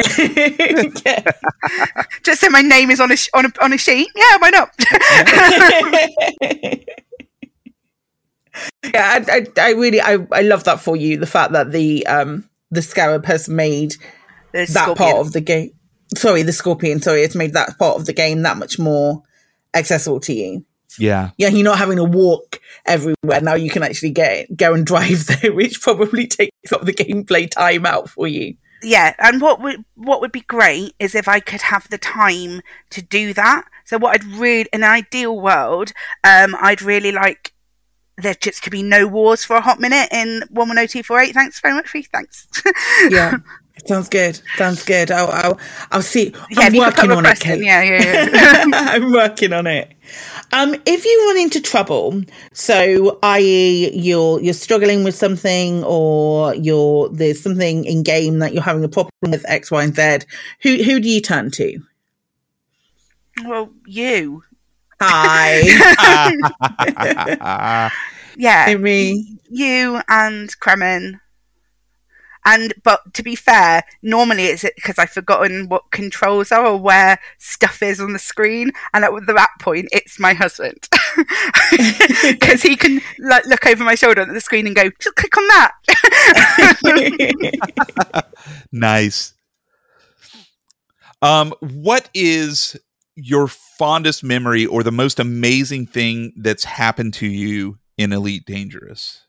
Just so my name is on a sheet. Yeah, why not? Yeah, I love that for you. The fact that the Scarab has made that part of the game. Sorry, the Scorpion. Sorry, it's made that part of the game that much more accessible to you. Yeah. Yeah, you're not having to walk everywhere. Now you can actually go and drive there, which probably takes up the gameplay time out for you. Yeah, and what would be great is if I could have the time to do that. So what I'd really, in an ideal world, I'd really like there just to be no wars for a hot minute in 110248. Thanks very much, Reece. Thanks. Yeah, sounds good. I'll see. Yeah, I'm working on it, Kate. Yeah. I'm working on it. If you run into trouble, so i.e. you're struggling with something, or there's something in game that you're having a problem with X, Y, and Z, who do you turn to? Well, you. Hi. Yeah. Me. You and Kremen. But to be fair, normally it's because I've forgotten what controls are or where stuff is on the screen, and at that point, it's my husband because he can look over my shoulder at the screen and go, "Just click on that." Nice. What is your fondest memory or the most amazing thing that's happened to you in Elite Dangerous?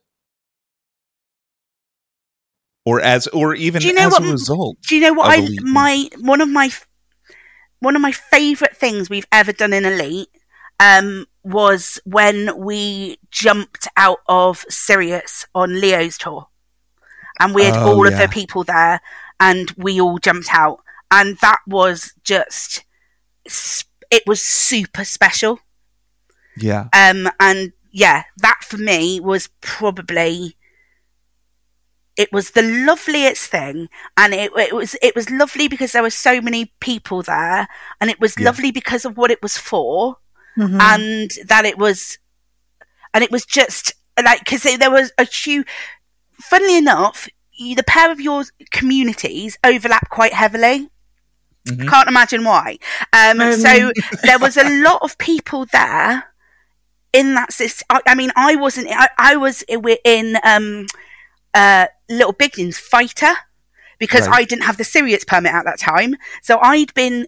Or even as a result. Do you know what one of my favourite things we've ever done in Elite was when we jumped out of Sirius on Leo's tour, and we had all of the people there, and we all jumped out, and that was just, it was super special. Yeah. And yeah, that for me was probably. It was the loveliest thing, and it was lovely because there were so many people there, and it was lovely because of what it was for, and that it was just like, because there was a huge. Funnily enough, the pair of your communities overlap quite heavily. Mm-hmm. Can't imagine why. So there was a lot of people there in that. I mean, I wasn't. I was in. Little Biggin's fighter, because I didn't have the Sirius permit at that time, so I'd been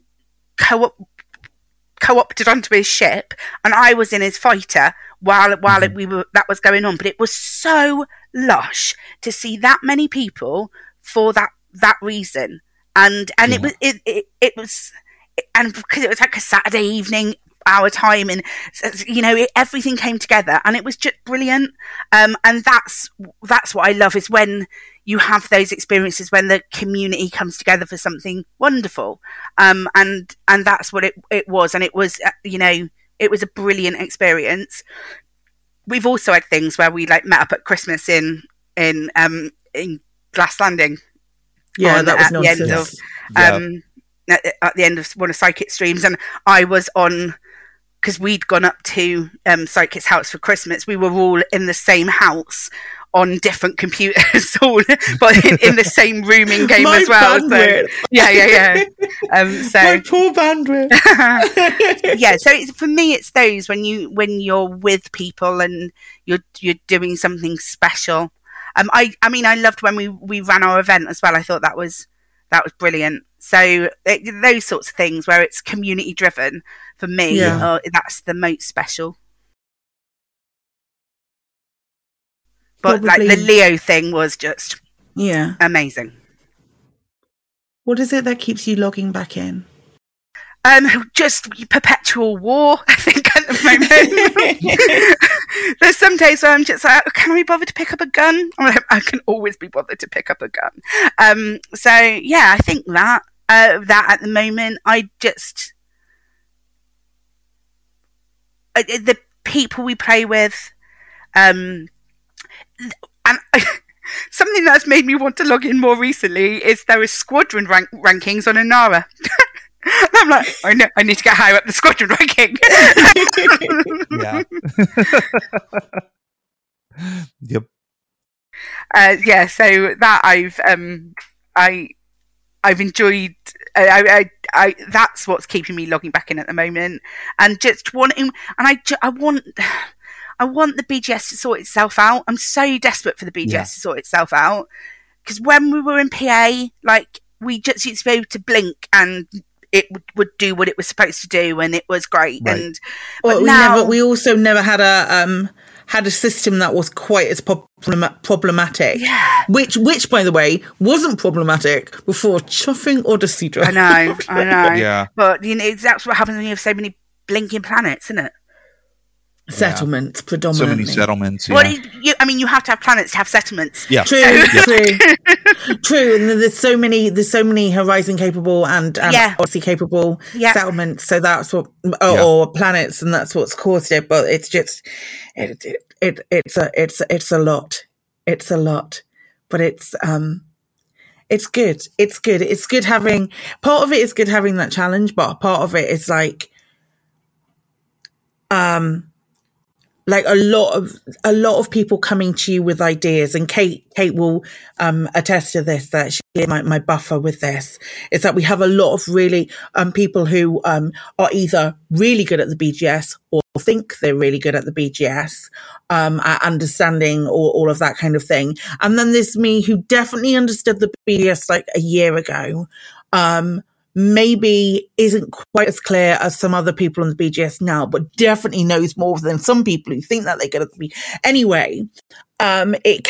co-opted onto his ship, and I was in his fighter while that was going on. But it was so lush to see that many people for that reason, and it was because it was like a Saturday evening our time, and everything came together, and it was just brilliant. And that's what I love, is when you have those experiences when the community comes together for something wonderful. And that's what it was, and it was it was a brilliant experience. We've also had things where we met up at Christmas in Glass Landing. Yeah, that was nonsense. At the end of one of Psychic's streams, and I was on, because we'd gone up to Psychic's house for Christmas. We were all in the same house on different computers, but in the same room in game as well. Bandwidth. So, yeah. My poor bandwidth. Yeah, so for me, it's those when you're with people and you're doing something special. I mean, I loved when we ran our event as well. I thought that was brilliant. So those sorts of things where it's community driven, for me, that's the most special. But Probably. The Leo thing was just amazing. What is it that keeps you logging back in? Just perpetual war, I think, at the moment. There's some days where I'm just like, can I be bothered to pick up a gun? I'm like, I can always be bothered to pick up a gun. So yeah, I think that at the moment, I just the people we play with, and something that's made me want to log in more recently is there is squadron rankings on Inara. I'm like, I need to get higher up the squadron ranking. Yep. Yeah, so that I've enjoyed. I that's what's keeping me logging back in at the moment, and just wanting, and I want the BGS to sort itself out. I'm so desperate for the BGS to sort itself out, because when we were in PA, we just used to be able to blink and would do what it was supposed to do, and it was great. Right. And we also never had a system that was quite as problematic. Yeah. Which, by the way, wasn't problematic before Chuffing Odyssey Drive. I know. Yeah. But that's what happens when you have so many blinking planets, isn't it? Settlements, predominantly. So many settlements. Yeah. Well, you have to have planets to have settlements. Yeah. True. And there's so many Horizon capable and Odyssey capable settlements. So that's what, or planets, and that's what's caused it. But it's just, it's a lot. It's a lot, but it's good. It's good. It's good having, part of it is good having that challenge, but part of it is like a lot of people coming to you with ideas, and Kate will attest to this, that she is my buffer with this, is that we have a lot of really people who are either really good at the BGS or think they're really good at the BGS, at understanding all of that kind of thing. And then there's me, who definitely understood the BGS like a year ago, maybe isn't quite as clear as some other people on the BGS now, but definitely knows more than some people who think that they're good at the BGS. Anyway, it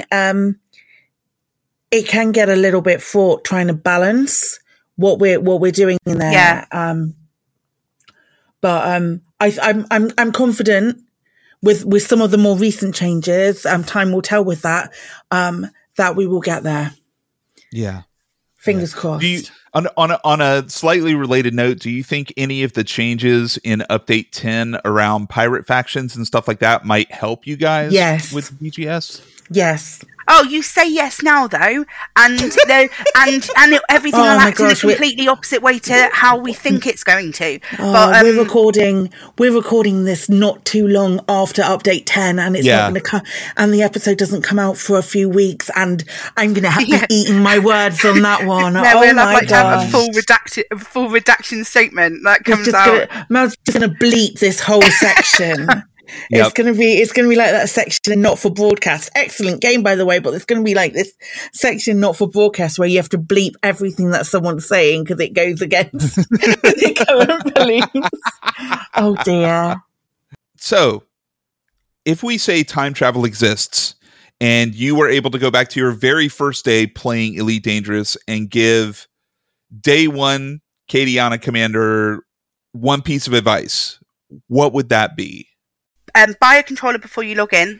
can get a little bit fraught trying to balance what we're doing in there. Yeah. But I'm confident with some of the more recent changes. Time will tell with that we will get there. Yeah. Fingers crossed. On a slightly related note, do you think any of the changes in Update 10 around pirate factions and stuff like that might help you guys with BGS? Yes. Oh, you say yes now though, and everything will act in a completely opposite way to how we think it's going to. But we're recording this not too long after Update 10, and it's not going to come, and the episode doesn't come out for a few weeks, and I'm going to have to be eating my words on that one. No, we'll have to have a full redaction statement that comes out. Mel's just going to bleep this whole section. Yep. It's gonna be like that section in Not for Broadcast. Excellent game, by the way, but it's gonna be like this section Not for Broadcast where you have to bleep everything that someone's saying because it goes against the current beliefs. Oh dear. So, if we say time travel exists and you were able to go back to your very first day playing Elite Dangerous and give day one Katiana Commander one piece of advice, what would that be? Buy a controller before you log in,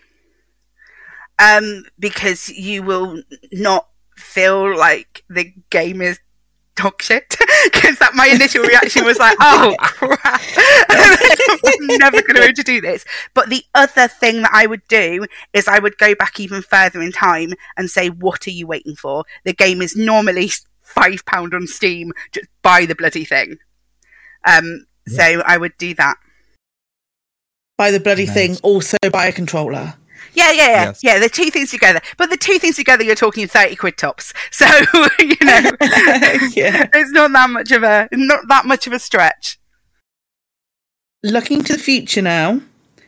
because you will not feel like the game is dog shit. Because my initial reaction was like, oh crap, I'm never going to be able to do this. But the other thing that I would do is I would go back even further in time and say, what are you waiting for? The game is normally £5 on Steam. Just buy the bloody thing. So I would do that. Buy the bloody thing, also buy a controller. Yeah. Yes. Yeah, the two things together. But the two things together, you're talking 30 quid tops. So, it's not that much of a stretch. Looking to the future now,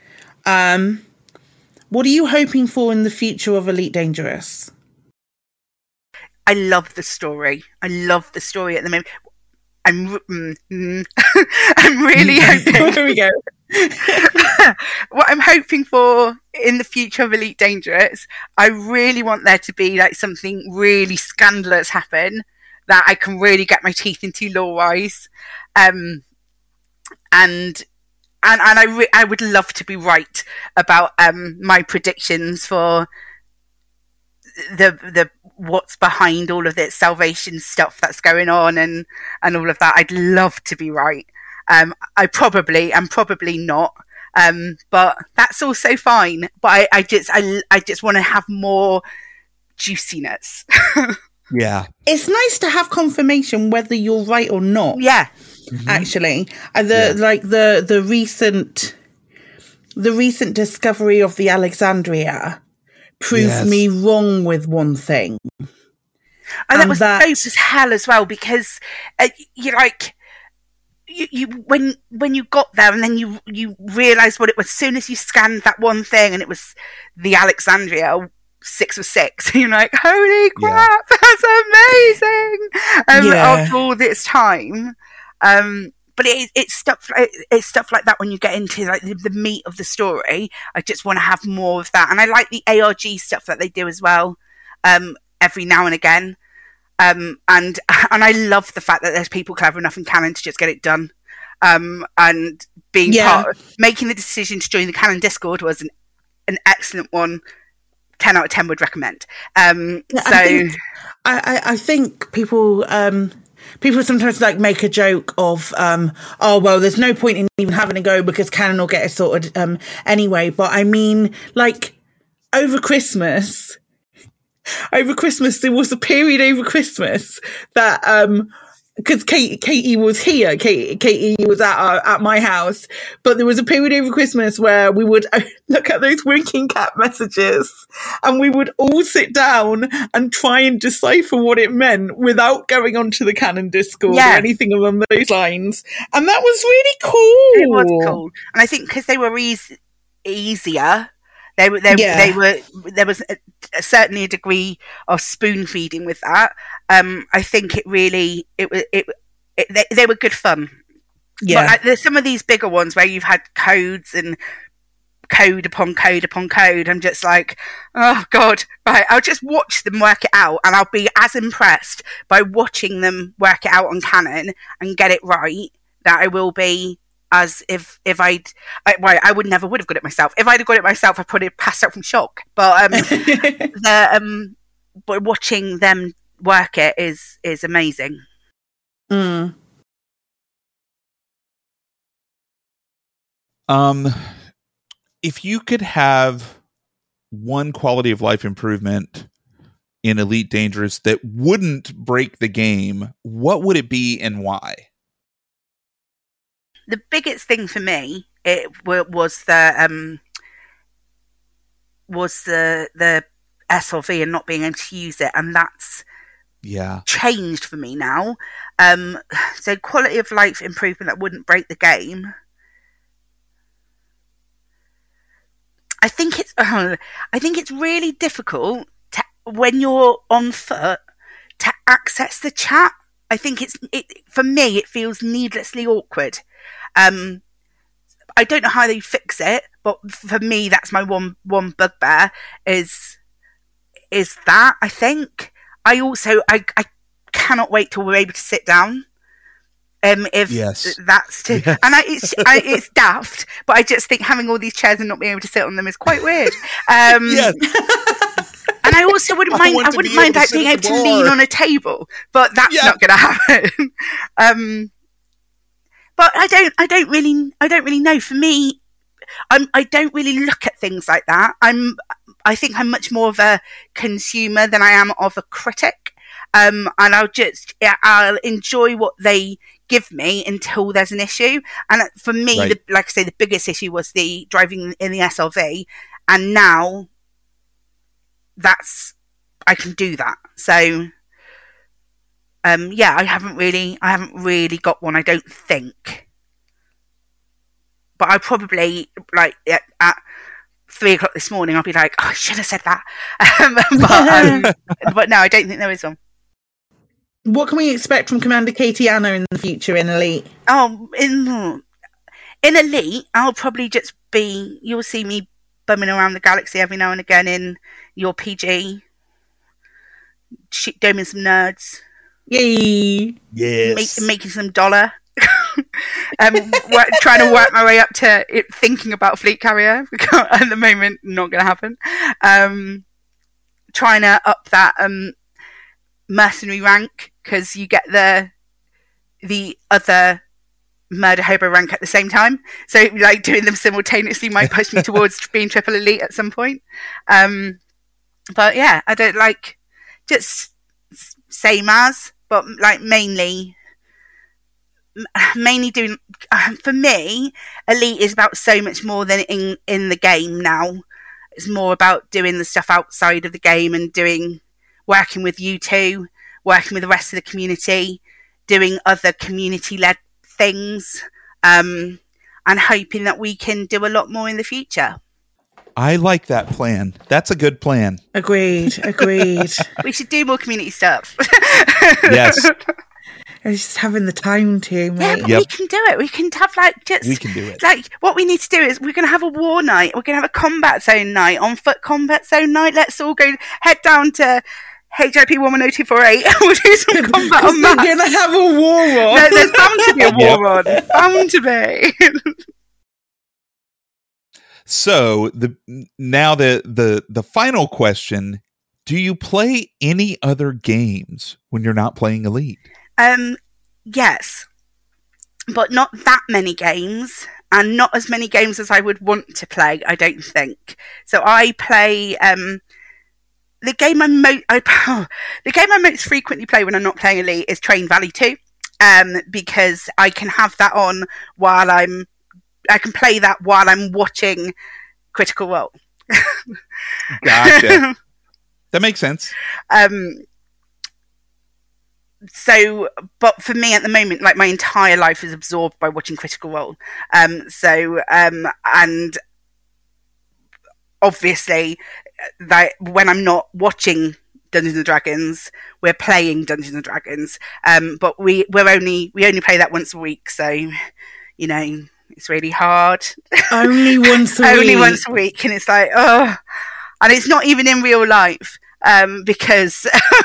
what are you hoping for in the future of Elite Dangerous? I love the story. at the moment. I'm really hoping. Here we go. What I'm hoping for in the future of Elite Dangerous, I really want there to be like something really scandalous happen that I can really get my teeth into lore-wise, and I would love to be right about my predictions for the what's behind all of this salvation stuff that's going on and all of that. I'd love to be right. I'm probably not. But that's also fine. But I just want to have more juiciness. Yeah. It's nice to have confirmation whether you're right or not. Yeah. Mm-hmm. Actually. The recent discovery of the Alexandria proved me wrong with one thing. And that was dope as hell as well, because you're like, you when you got there and then you realised what it was as soon as you scanned that one thing and it was the Alexandria 6 of 6. You're like, holy crap, that's amazing! After all this time, But it's stuff like that when you get into like the meat of the story. I just want to have more of that, and I like the ARG stuff that they do as well, every now and again. And I love the fact that there's people clever enough in canon to just get it done. And being making the decision to join the canon Discord was an excellent one. 10 out of 10 would recommend. I think people sometimes like make a joke of, oh, well, there's no point in even having a go because canon will get it sorted anyway. But I mean, like, over Christmas, there was a period over Christmas that, because Katie was here, Katie was at my house, but there was a period over Christmas where we would look at those winking cat messages and we would all sit down and try and decipher what it meant without going onto the canon Discord or anything along those lines. And that was really cool. It was cool. And I think because they were easier, there was certainly a degree of spoon feeding with that. I think they were good fun. Yeah. But there's some of these bigger ones where you've had codes and code upon code upon code. I'm just like, oh God, right. I'll just watch them work it out, and I'll be as impressed by watching them work it out on canon and get it right that I will be as if I would never have got it myself. If I'd have got it myself, I'd probably have passed out from shock. But but watching them work it is amazing. Mm. If you could have one quality of life improvement in Elite Dangerous that wouldn't break the game, what would it be and why? The biggest thing for me was the SRV and not being able to use it, and that's changed for me now. So quality of life improvement that wouldn't break the game. I think it's really difficult when you're on foot to access the chat. I think for me it feels needlessly awkward. I don't know how they fix it, but for me that's my one bugbear is that. I think I cannot wait till we're able to sit down. That's to, yes. And it's daft, but I just think having all these chairs and not being able to sit on them is quite weird. Yes. And I also wouldn't mind like being able to lean on a table, but that's not going to happen. But I don't really know. For me, I don't really look at things like that. I think I'm much more of a consumer than I am of a critic. And I'll enjoy what they give me until there's an issue. And for me, like I say, the biggest issue was the driving in the SRV, and now I can do that. So, I haven't really got one, I don't think. But I probably, like, at 3:00 this morning, I'll be like, oh, I should have said that. But no, I don't think there is one. What can we expect from Commander Katiana in the future in Elite? Oh, in Elite, I'll probably just be, you'll see me bumming around the galaxy every now and again in your PG, doming some nerds. Yay! Yes. Making some dollar. Trying to work my way up to it, thinking about Fleet Carrier. At the moment, not going to happen. Trying to up that mercenary rank, because you get the other murder hobo rank at the same time. So like doing them simultaneously might push me towards being triple elite at some point. But yeah, I don't like just same as, but like mainly doing, for me, Elite is about so much more than in the game now. It's more about doing the stuff outside of the game and working with you two, working with the rest of the community, doing other community-led things, and hoping that we can do a lot more in the future. I like that plan. That's a good plan. Agreed. We should do more community stuff. Yes. just having the time to, mate. Yeah, but we can do it. We can have we can do it. Like, what we need to do is we're going to have a war night. We're going to have a combat zone night, on foot combat zone night. Let's all go head down to HIP 1102448. We'll do some combat on that. We're going to have a war on. No, there's bound to be a war on. Bound to be. So the final question: do you play any other games when you're not playing Elite? Yes, but not that many games, and not as many games as I would want to play, I don't think. So I play the game I most frequently play when I'm not playing Elite is Train Valley 2, because I can have that on while I can play that while I'm watching Critical Role. Gotcha. That makes sense. So, but for me at the moment, like, my entire life is absorbed by watching Critical Role. And obviously, that when I'm not watching Dungeons and Dragons, we're playing Dungeons and Dragons. But we only play that once a week, so you know, it's really hard. Only once a week. Only once a week, and it's like, oh, and it's not even in real life, because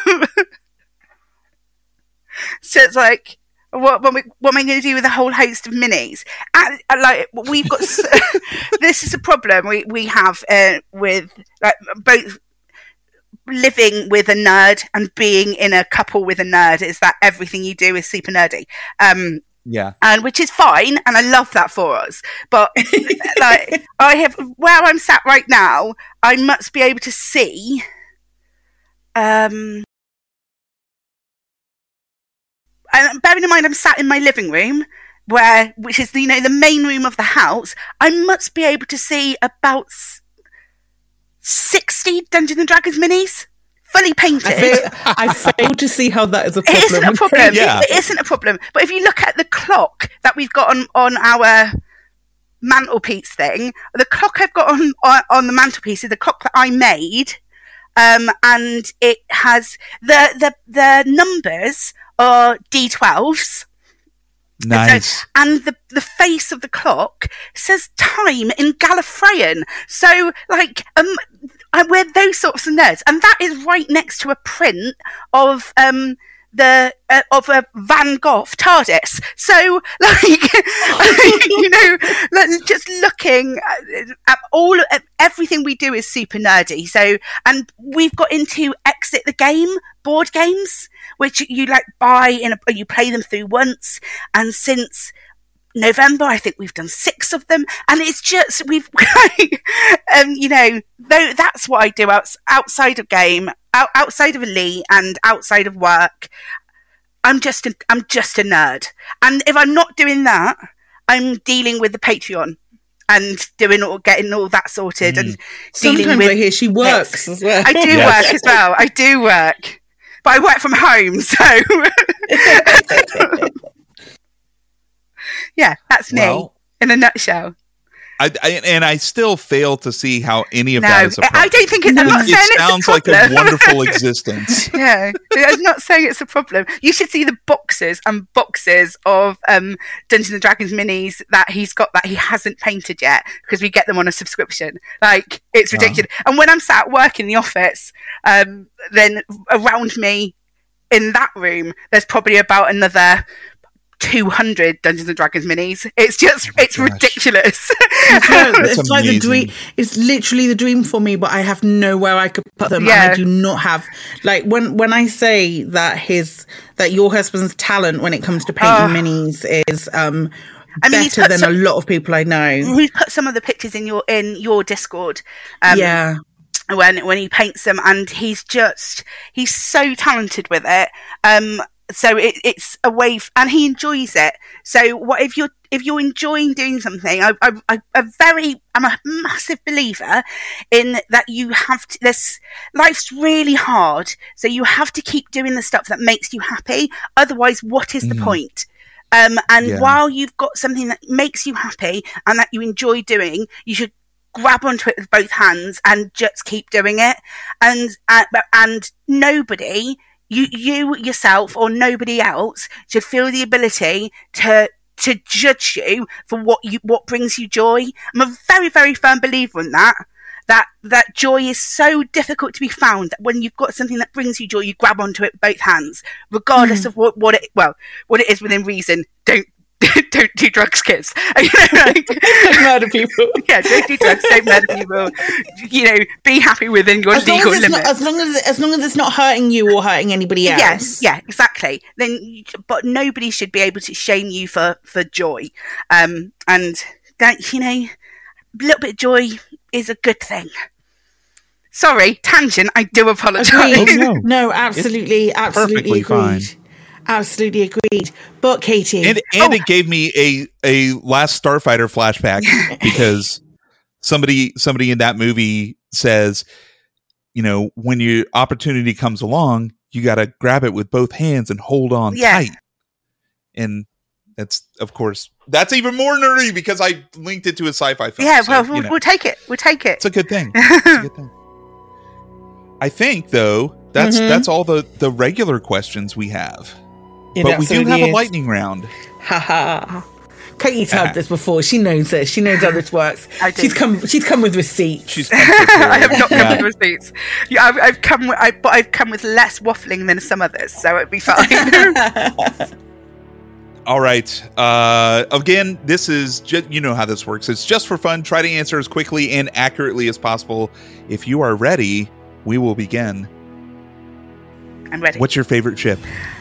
so it's like, what am I going to do with a whole host of minis? And, like, we've got this is a problem we have with, like, both living with a nerd and being in a couple with a nerd, is that everything you do is super nerdy. Yeah. And which is fine, and I love that for us. But like, where I'm sat right now, I must be able to see and bearing in mind I'm sat in my living room, which is, you know, the main room of the house, I must be able to see about 60 Dungeons and Dragons minis. Fully painted. I fail to see how that is a problem. It isn't a problem. Yeah. It isn't a problem. But if you look at the clock that we've got on our mantelpiece thing, the clock I've got on the mantelpiece is the clock that I made, and it has the numbers are D12s. Nice. And the face of the clock says time in Gallifreyan. So, like, we're those sorts of nerds, and that is right next to a print of of a Van Gogh TARDIS. So, like, you know, just looking at everything we do is super nerdy. So, and we've got into Exit the Game board games, which you like buy you play them through once, and since November, I think we've done 6 of them, and it's just, we've, you know, though that's what I do outside of game, outside of Elite and outside of work. I'm just a nerd, and if I'm not doing that, I'm dealing with the Patreon and getting all that sorted, and dealing sometimes with. I hear she works as well. I do work as well. I do work, but I work from home, so. Yeah, that's me in a nutshell. I still fail to see how any of that is a problem. I don't think I'm not saying it's a problem. It sounds like a wonderful existence. Yeah, I'm not saying it's a problem. You should see the boxes and boxes of Dungeons and Dragons minis that he's got that he hasn't painted yet, because we get them on a subscription. Like, it's ridiculous. And when I'm sat at work in the office, then around me in that room, there's probably about another 200 Dungeons and Dragons minis. It's just, it's ridiculous. It's like the dream. It's literally the dream for me, but I have nowhere I could put them. Yeah. And I do not have, like, when I say that your husband's talent when it comes to painting minis is better than a lot of people I know. We've put some of the pictures in your Discord. Yeah. When he paints them, and he's so talented with it. So it's a way, and he enjoys it. So what if you're enjoying doing something? I'm a massive believer in that. You have to. Life's really hard, so you have to keep doing the stuff that makes you happy. Otherwise, what is the point? While you've got something that makes you happy and that you enjoy doing, you should grab onto it with both hands and just keep doing it. And nobody, you yourself or nobody else should feel the ability to judge you for what brings you joy. I'm a very, very firm believer in that joy is so difficult to be found that when you've got something that brings you joy, you grab onto it with both hands, regardless of what it is within reason. Don't do drugs, kids. Don't murder people. Yeah, don't do drugs. Don't murder people. Be happy within your legal limits. As long as it's not hurting you or hurting anybody else. Yes, yeah, exactly. But nobody should be able to shame you for joy. And that a little bit of joy is a good thing. Sorry, tangent. I do apologise. No, absolutely agreed. Fine. Absolutely agreed. But Katie, and it gave me a Last Starfighter flashback because somebody in that movie says, when your opportunity comes along, you got to grab it with both hands and hold on tight. And that's, of course, that's even more nerdy because I linked it to a sci-fi film. Yeah, we'll take it. We'll take it. It's a good thing. I think, though, that's all the regular questions we have. But we do have a lightning round. Haha. Katie's had this before. She knows this. She knows how this works. She's come with receipts. I have not come with receipts. Yeah, I've come with less waffling than some others, so it'll be fine. All right. Again, this is just, how this works. It's just for fun. Try to answer as quickly and accurately as possible. If you are ready, we will begin. I'm ready. What's your favorite ship?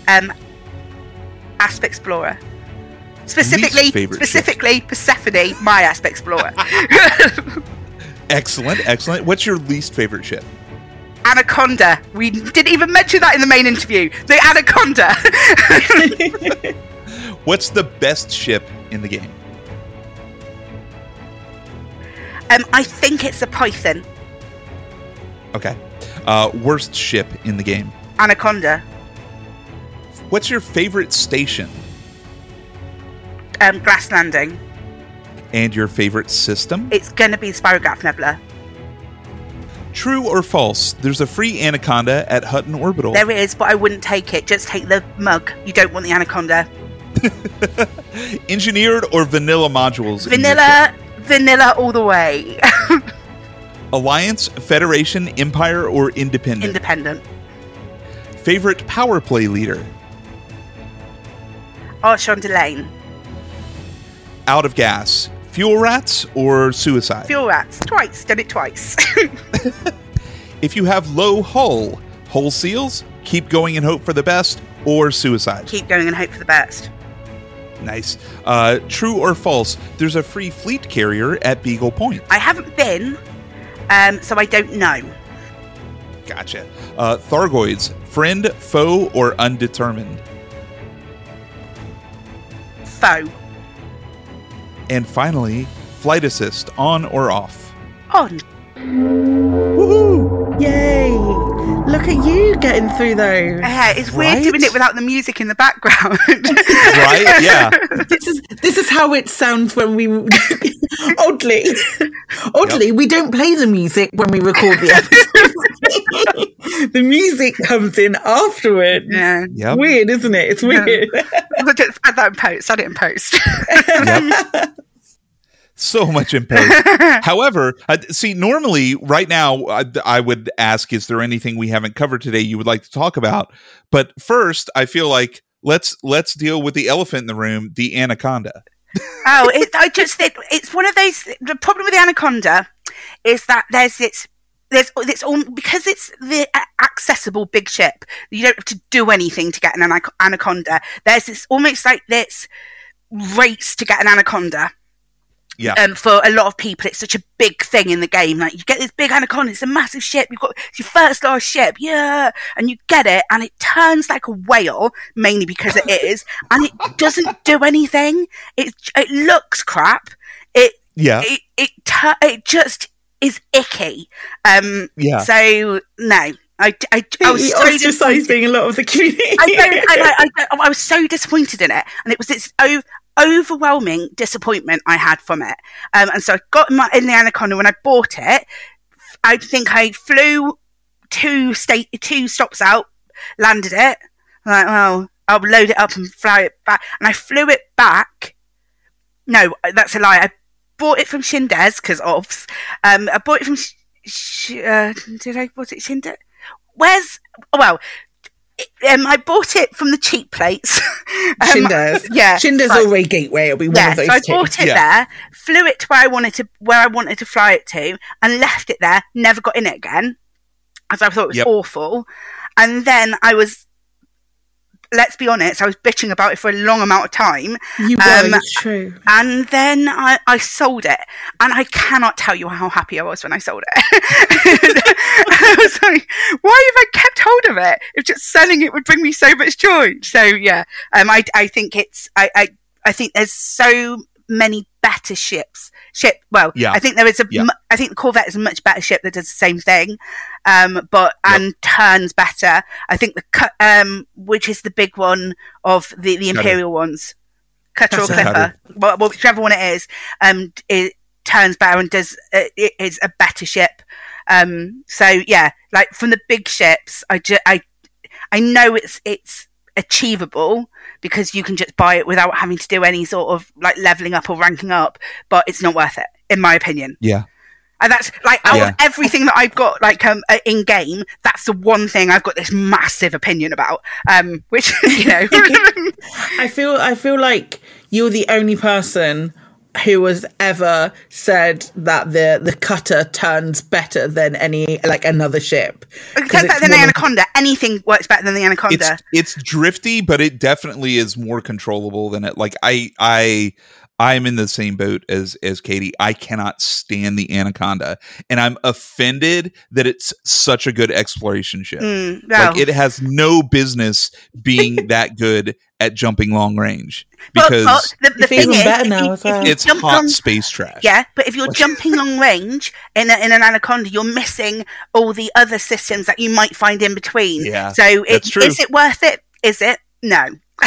Asp Explorer. Specifically Persephone, my Asp Explorer. Excellent. What's your least favorite ship? Anaconda. We didn't even mention that in the main interview. The Anaconda. What's the best ship in the game? I think it's a Python. Okay. Worst ship in the game? Anaconda. What's your favorite station? Grass Landing. And your favorite system? It's going to be Spirograph Nebula. True or false? There's a free Anaconda at Hutton Orbital. There is, but I wouldn't take it. Just take the mug. You don't want the Anaconda. Engineered or vanilla modules? Vanilla all the way. Alliance, Federation, Empire, or Independent? Independent. Favorite power play leader? Archon Delane. Out of gas, fuel rats or suicide? Fuel rats. Twice. Done it twice. If you have low hull seals, keep going and hope for the best, or suicide? Keep going and hope for the best. Nice. True or false? There's a free fleet carrier at Beagle Point. I haven't been, so I don't know. Gotcha. Thargoids, friend, foe, or undetermined? Foe. And finally, flight assist, on or off? On. Woohoo! Yay! Look at you getting through those. Yeah, it's weird doing it without the music in the background. Right? Yeah. This is how it sounds when we oddly we don't play the music when we record the episode. The music comes in afterwards. Yeah. Yep. Weird, isn't it? It's weird. I'll just add that in post. Add it in post. Yep. So much in post. However, normally right now I would ask, is there anything we haven't covered today you would like to talk about? But first, I feel like let's deal with the elephant in the room, the Anaconda. I just think it's one of those. The problem with the Anaconda is that there's all, because it's the accessible big ship. You don't have to do anything to get an Anaconda. There's this almost like this race to get an Anaconda. Yeah. For a lot of people, it's such a big thing in the game. Like, you get this big Anaconda, it's a massive ship. It's your first large ship, yeah, and you get it, and it turns like a whale, mainly because it is, and it doesn't do anything. It looks crap. It just is icky. Yeah. So no. I was so ostracizing a lot of the community. I was so disappointed in it, and it was this overwhelming disappointment I had from it. And so I got in the Anaconda. When I bought it, I think I flew two stops out, landed it. I'm like, well, I'll load it up and fly it back. And I flew it back. No, that's a lie. I bought it from Shindes because obvs. I bought it from. Did I bought it Shindes? I bought it from the cheap place. Shindes. Yeah. Shindes or Ray Gateway. It'll be one of those so I two. bought it there, flew it to where I wanted to fly it to, and left it there. Never got in it again, as I thought it was awful. And then let's be honest, I was bitching about it for a long amount of time. You were, it's true. And then I sold it. And I cannot tell you how happy I was when I sold it. I was like, why have I kept hold of it? If just selling it would bring me so much joy. So, yeah, I think I think there's so many better ships. I think there is I think the Corvette is a much better ship that does the same thing, and turns better. I think the which is the big one of the Imperial ones, Cutter or Clipper, whichever one it is, it turns better and does it is a better ship. So yeah, like from the big ships, I know it's achievable because you can just buy it without having to do any sort of like leveling up or ranking up, but it's not worth it in my opinion. Yeah. And that's like out of everything that I've got like in game, that's the one thing I've got this massive opinion about, which you know. I feel like you're the only person who has ever said that the Cutter turns better than another ship. It turns better than the Anaconda. Anything works better than the Anaconda. It's drifty, but it definitely is more controllable than it. Like I'm in the same boat as Katie. I cannot stand the Anaconda, and I'm offended that it's such a good exploration ship. Like it has no business being that good at jumping long range because the thing is, it's hot space trash. Yeah, but if you're jumping long range in an Anaconda, you're missing all the other systems that you might find in between. Yeah, so is it worth it? Is it? No.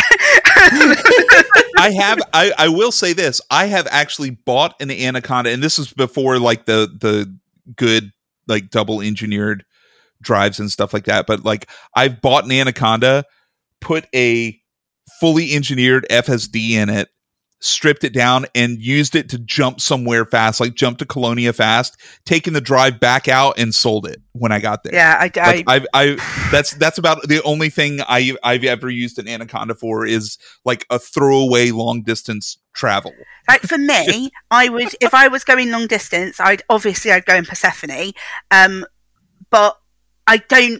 I will say this. I have actually bought an Anaconda, and this is before like the good like double engineered drives and stuff like that. But like I've bought an Anaconda, put a fully engineered FSD in it, stripped it down, and used it to jump somewhere fast, like jump to Colonia fast, taking the drive back out and sold it when I got there. Yeah, that's about the only thing I've ever used an Anaconda for is like a throwaway long distance travel. Like for me, I would, if I was going long distance, I'd go in Persephone, but I don't.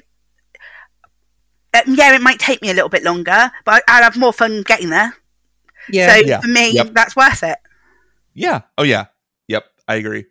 It might take me a little bit longer, but I'd have more fun getting there. Yeah. So for me, that's worth it. Yeah. Oh yeah. Yep. I agree.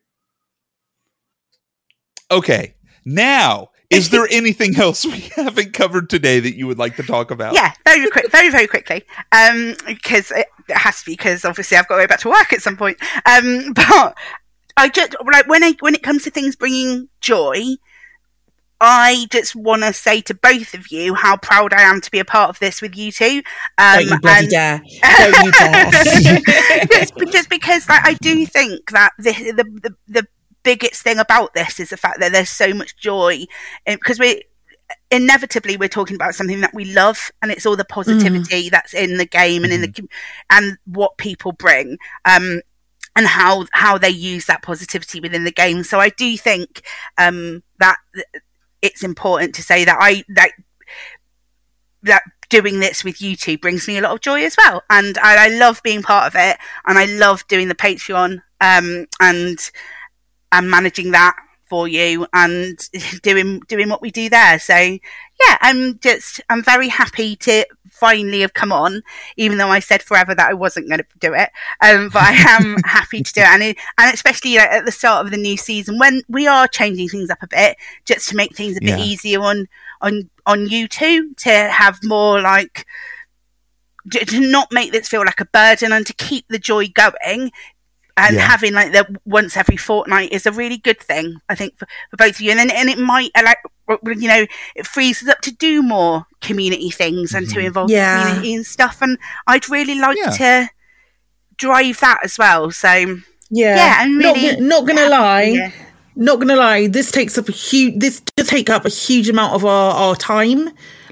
Okay. Now, is there anything else we haven't covered today that you would like to talk about? Yeah, very quickly. Because it has to be, because obviously I've got to go back to work at some point. But I just like when it comes to things bringing joy, I just want to say to both of you how proud I am to be a part of this with you two. Don't you bloody dare. Don't you dare. Just because like, I do think that the biggest thing about this is the fact that there's so much joy, because we're talking about something that we love, and it's all the positivity that's in the game and and what people bring. And how they use that positivity within the game. So I do think that it's important to say that that doing this with you two brings me a lot of joy as well, and I love being part of it, and I love doing the Patreon and managing that for you and doing what we do there. So yeah, I'm very happy to finally have come on, even though I said forever that I wasn't going to do it. But I am happy to do it, and especially at the start of the new season when we are changing things up a bit, just to make things a bit easier on you two, to have more like to not make this feel like a burden and to keep the joy going. And having like the once every fortnight is a really good thing, I think, for both of you. And it might, it frees us up to do more community things and to involve the community and stuff. And I'd really like to drive that as well. So I'm really not gonna lie. Not gonna lie, this does take up a huge amount of our time.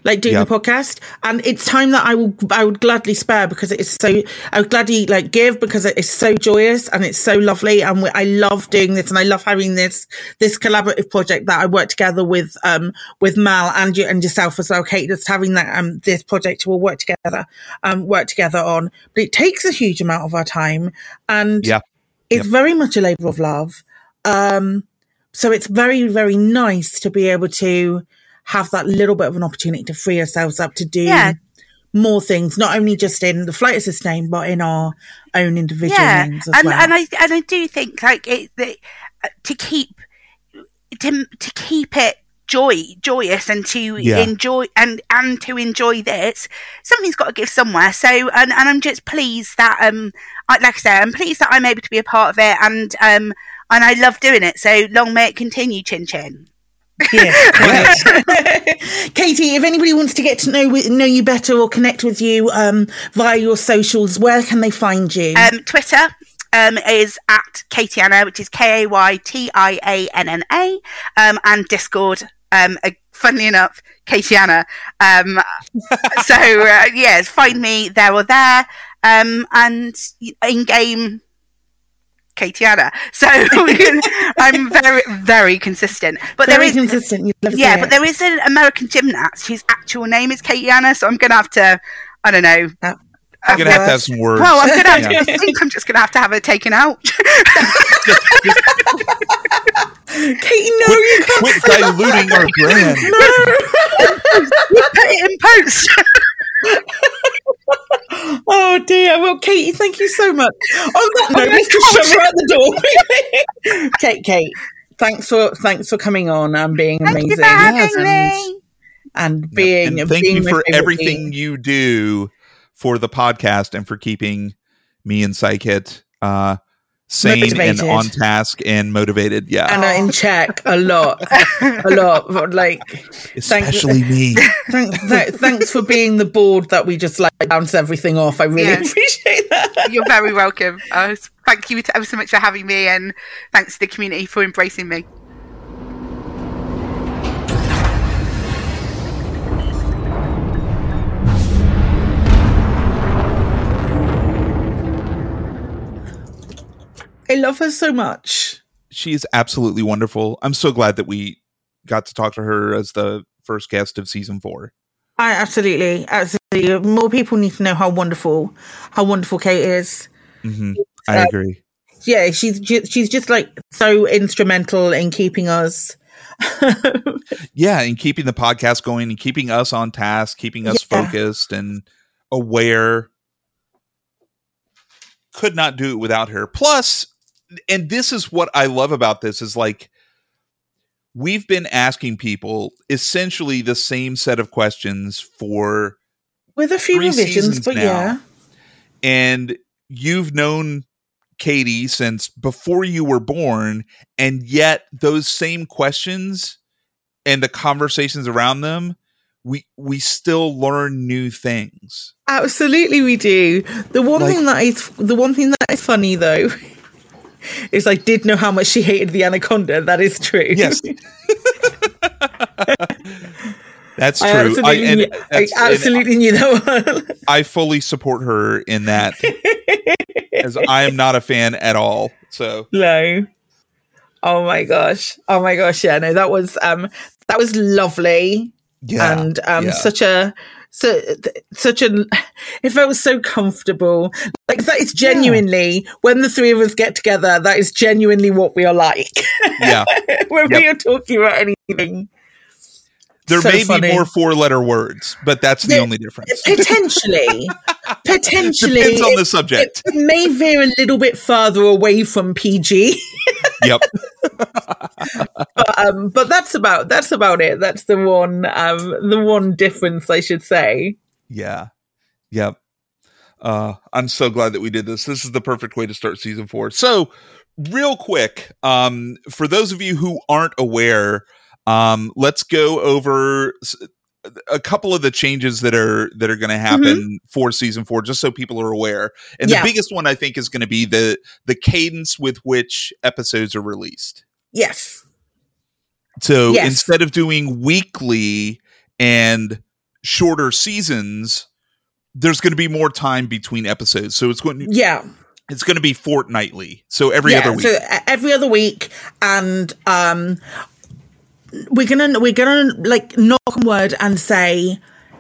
like doing the podcast, and it's time that I would gladly spare because I would gladly like give because it's so joyous and it's so lovely, and I love doing this, and I love having this collaborative project that I work together with Mal and yourself as well, Kate. Just having that this project we'll work together on, but it takes a huge amount of our time, and it's very much a labor of love. So it's very, very nice to be able to have that little bit of an opportunity to free ourselves up to do more things, not only just in the Flight Assist name, but in our own individual names as well. And I do think like to keep it joyous and to enjoy and to enjoy this, something's got to give somewhere. So and I'm just pleased that like I say, I'm pleased that I'm able to be a part of it, and I love doing it. So long may it continue, Chin Chin. Yes, Katie, if anybody wants to get to know you better or connect with you via your socials, where can they find you? Twitter is at Katiana, which is KAYTIANNA, and Discord, funnily enough, Katiana. So find me there or there, and in game Katiana. So I'm very, very consistent. But very consistent. But there is an American gymnast whose actual name is Katiana, so I'm going to have to, I don't know. I'm going to have some words. Well, I'm going to have to, I think I'm just going to have it taken out. Katie, no, you can't quit diluting our brand. We'll put it in post. Oh dear. Well, Katie, thank you so much. On that note, let's just shove her out the door. Kate, thanks for coming on and being amazing. Thank you for having me. And being and thank you for everything team. you do for the podcast and for keeping me and Psychit sane motivated. And on task and motivated. Yeah. And in check a lot. Like, especially me. Thanks for being the board that we just like bounce everything off. I really appreciate that. You're very welcome. Thank you ever so much for having me, and thanks to the community for embracing me. I love her so much. She is absolutely wonderful. I'm so glad that we got to talk to her as the first guest of season 4. Absolutely. More people need to know how wonderful Kate is. Mm-hmm. I agree. Yeah, she's just like so instrumental in keeping us. In keeping the podcast going and keeping us on task, keeping us focused and aware. Could not do it without her. Plus, and this is what I love about this, is like we've been asking people essentially the same set of questions for with a few revisions, but now. And you've known Katie since before you were born, and yet those same questions and the conversations around them, we still learn new things. Absolutely, we do. The one thing that is funny though is I did know how much she hated the anaconda. That is true. Yes. That's true. I absolutely knew that one. I fully support her in that, as I am not a fan at all. So no. Oh my gosh. Yeah, no, that was lovely. Yeah. And such a it felt so comfortable. Like that is genuinely when the three of us get together, that is genuinely what we are like. Yeah. When we are talking about anything. There may be more 4-letter words, but that's the only difference. Potentially. Depends on the subject. It may veer a little bit farther away from PG. Yep. But that's about it. That's the one difference, I should say. Yeah. Yep. I'm so glad that we did this. This is the perfect way to start season 4. So, real quick, for those of you who aren't aware, let's go over a couple of the changes that are going to happen for season 4, just so people are aware. And the biggest one, I think, is going to be the cadence with which episodes are released. Yes. So instead of doing weekly and shorter seasons, there's going to be more time between episodes. So it's going to be fortnightly. So every other week. So every other week, and we're gonna like knock on wood and say,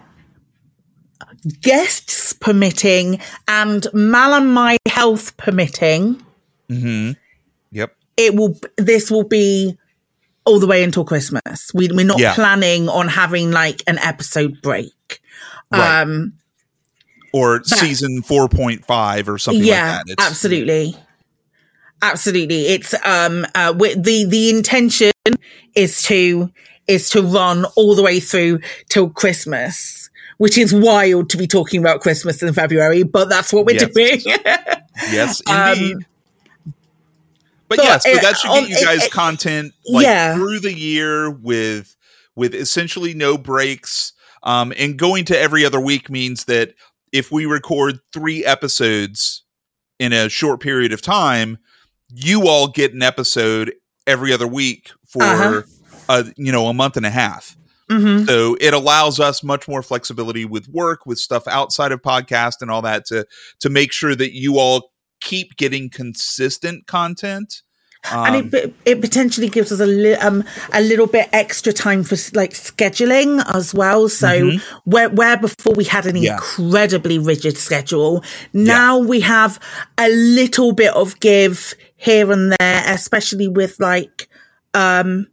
guests permitting and Mal and my health permitting. Mm-hmm. Yep. This will be all the way until Christmas. We're not planning on having like an episode break. Right. Or season 4.5 or something like that. Absolutely. Absolutely. It's the intention is to run all the way through till Christmas, which is wild to be talking about Christmas in February, but that's what we're doing. Yes, indeed. But so that should get you guys content through the year with essentially no breaks. And going to every other week means that if we record 3 episodes in a short period of time, you all get an episode every other week for a month and a half. Mm-hmm. So it allows us much more flexibility with work, with stuff outside of podcast and all that to make sure that you all keep getting consistent content. And it potentially gives us a little bit extra time for like scheduling as well. So where before we had an incredibly rigid schedule, now we have a little bit of give here and there, especially with like other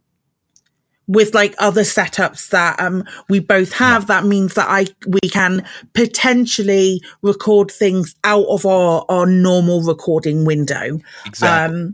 setups that we both have. That means that we can potentially record things out of our normal recording window. Exactly.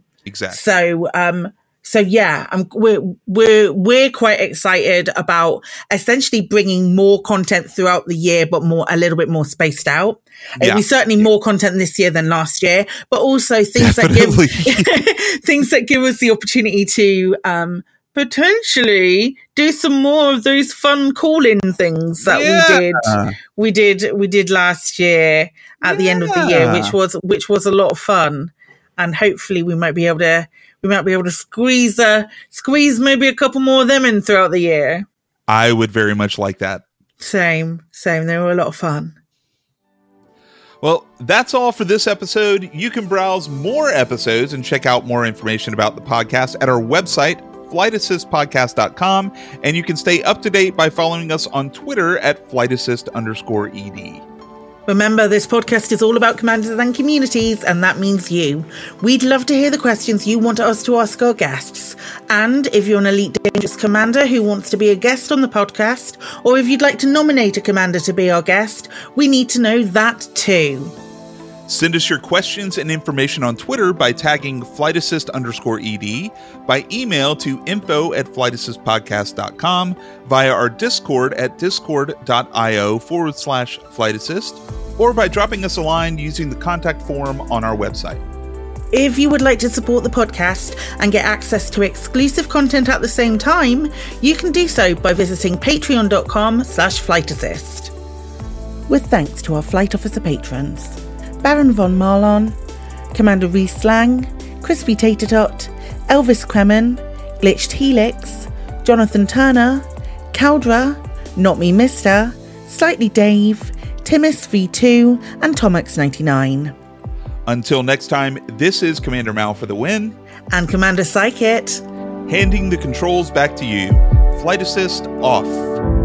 So yeah, we're quite excited about essentially bringing more content throughout the year, but a little bit more spaced out. It'll be certainly more content this year than last year, but also things that give us the opportunity to potentially do some more of those fun call-in things that we did last year at the end of the year, which was a lot of fun. And hopefully we might be able to squeeze maybe a couple more of them in throughout the year. I would very much like that. Same. They were a lot of fun. Well, that's all for this episode. You can browse more episodes and check out more information about the podcast at our website, flightassistpodcast.com, and you can stay up to date by following us on Twitter at flightassist_ed. Remember, this podcast is all about commanders and communities, and that means you. We'd love to hear the questions you want us to ask our guests. And if you're an Elite Dangerous commander who wants to be a guest on the podcast, or if you'd like to nominate a commander to be our guest, we need to know that too. Send us your questions and information on Twitter by tagging flightassist_ed, by email to info@flightassistpodcast.com, via our Discord at discord.io/flightassist, or by dropping us a line using the contact form on our website. If you would like to support the podcast and get access to exclusive content at the same time, you can do so by visiting patreon.com/flightassist. With thanks to our flight officer patrons: Baron von Marlon, Commander Reese Lang, Crispy Tater Tot, Elvis Kremen, Glitched Helix, Jonathan Turner, Caldra, Not Me Mister, Slightly Dave, Timus V2, and Tomix99. Until next time, this is Commander Mal for the win. And Commander Psychit. Handing the controls back to you. Flight Assist off.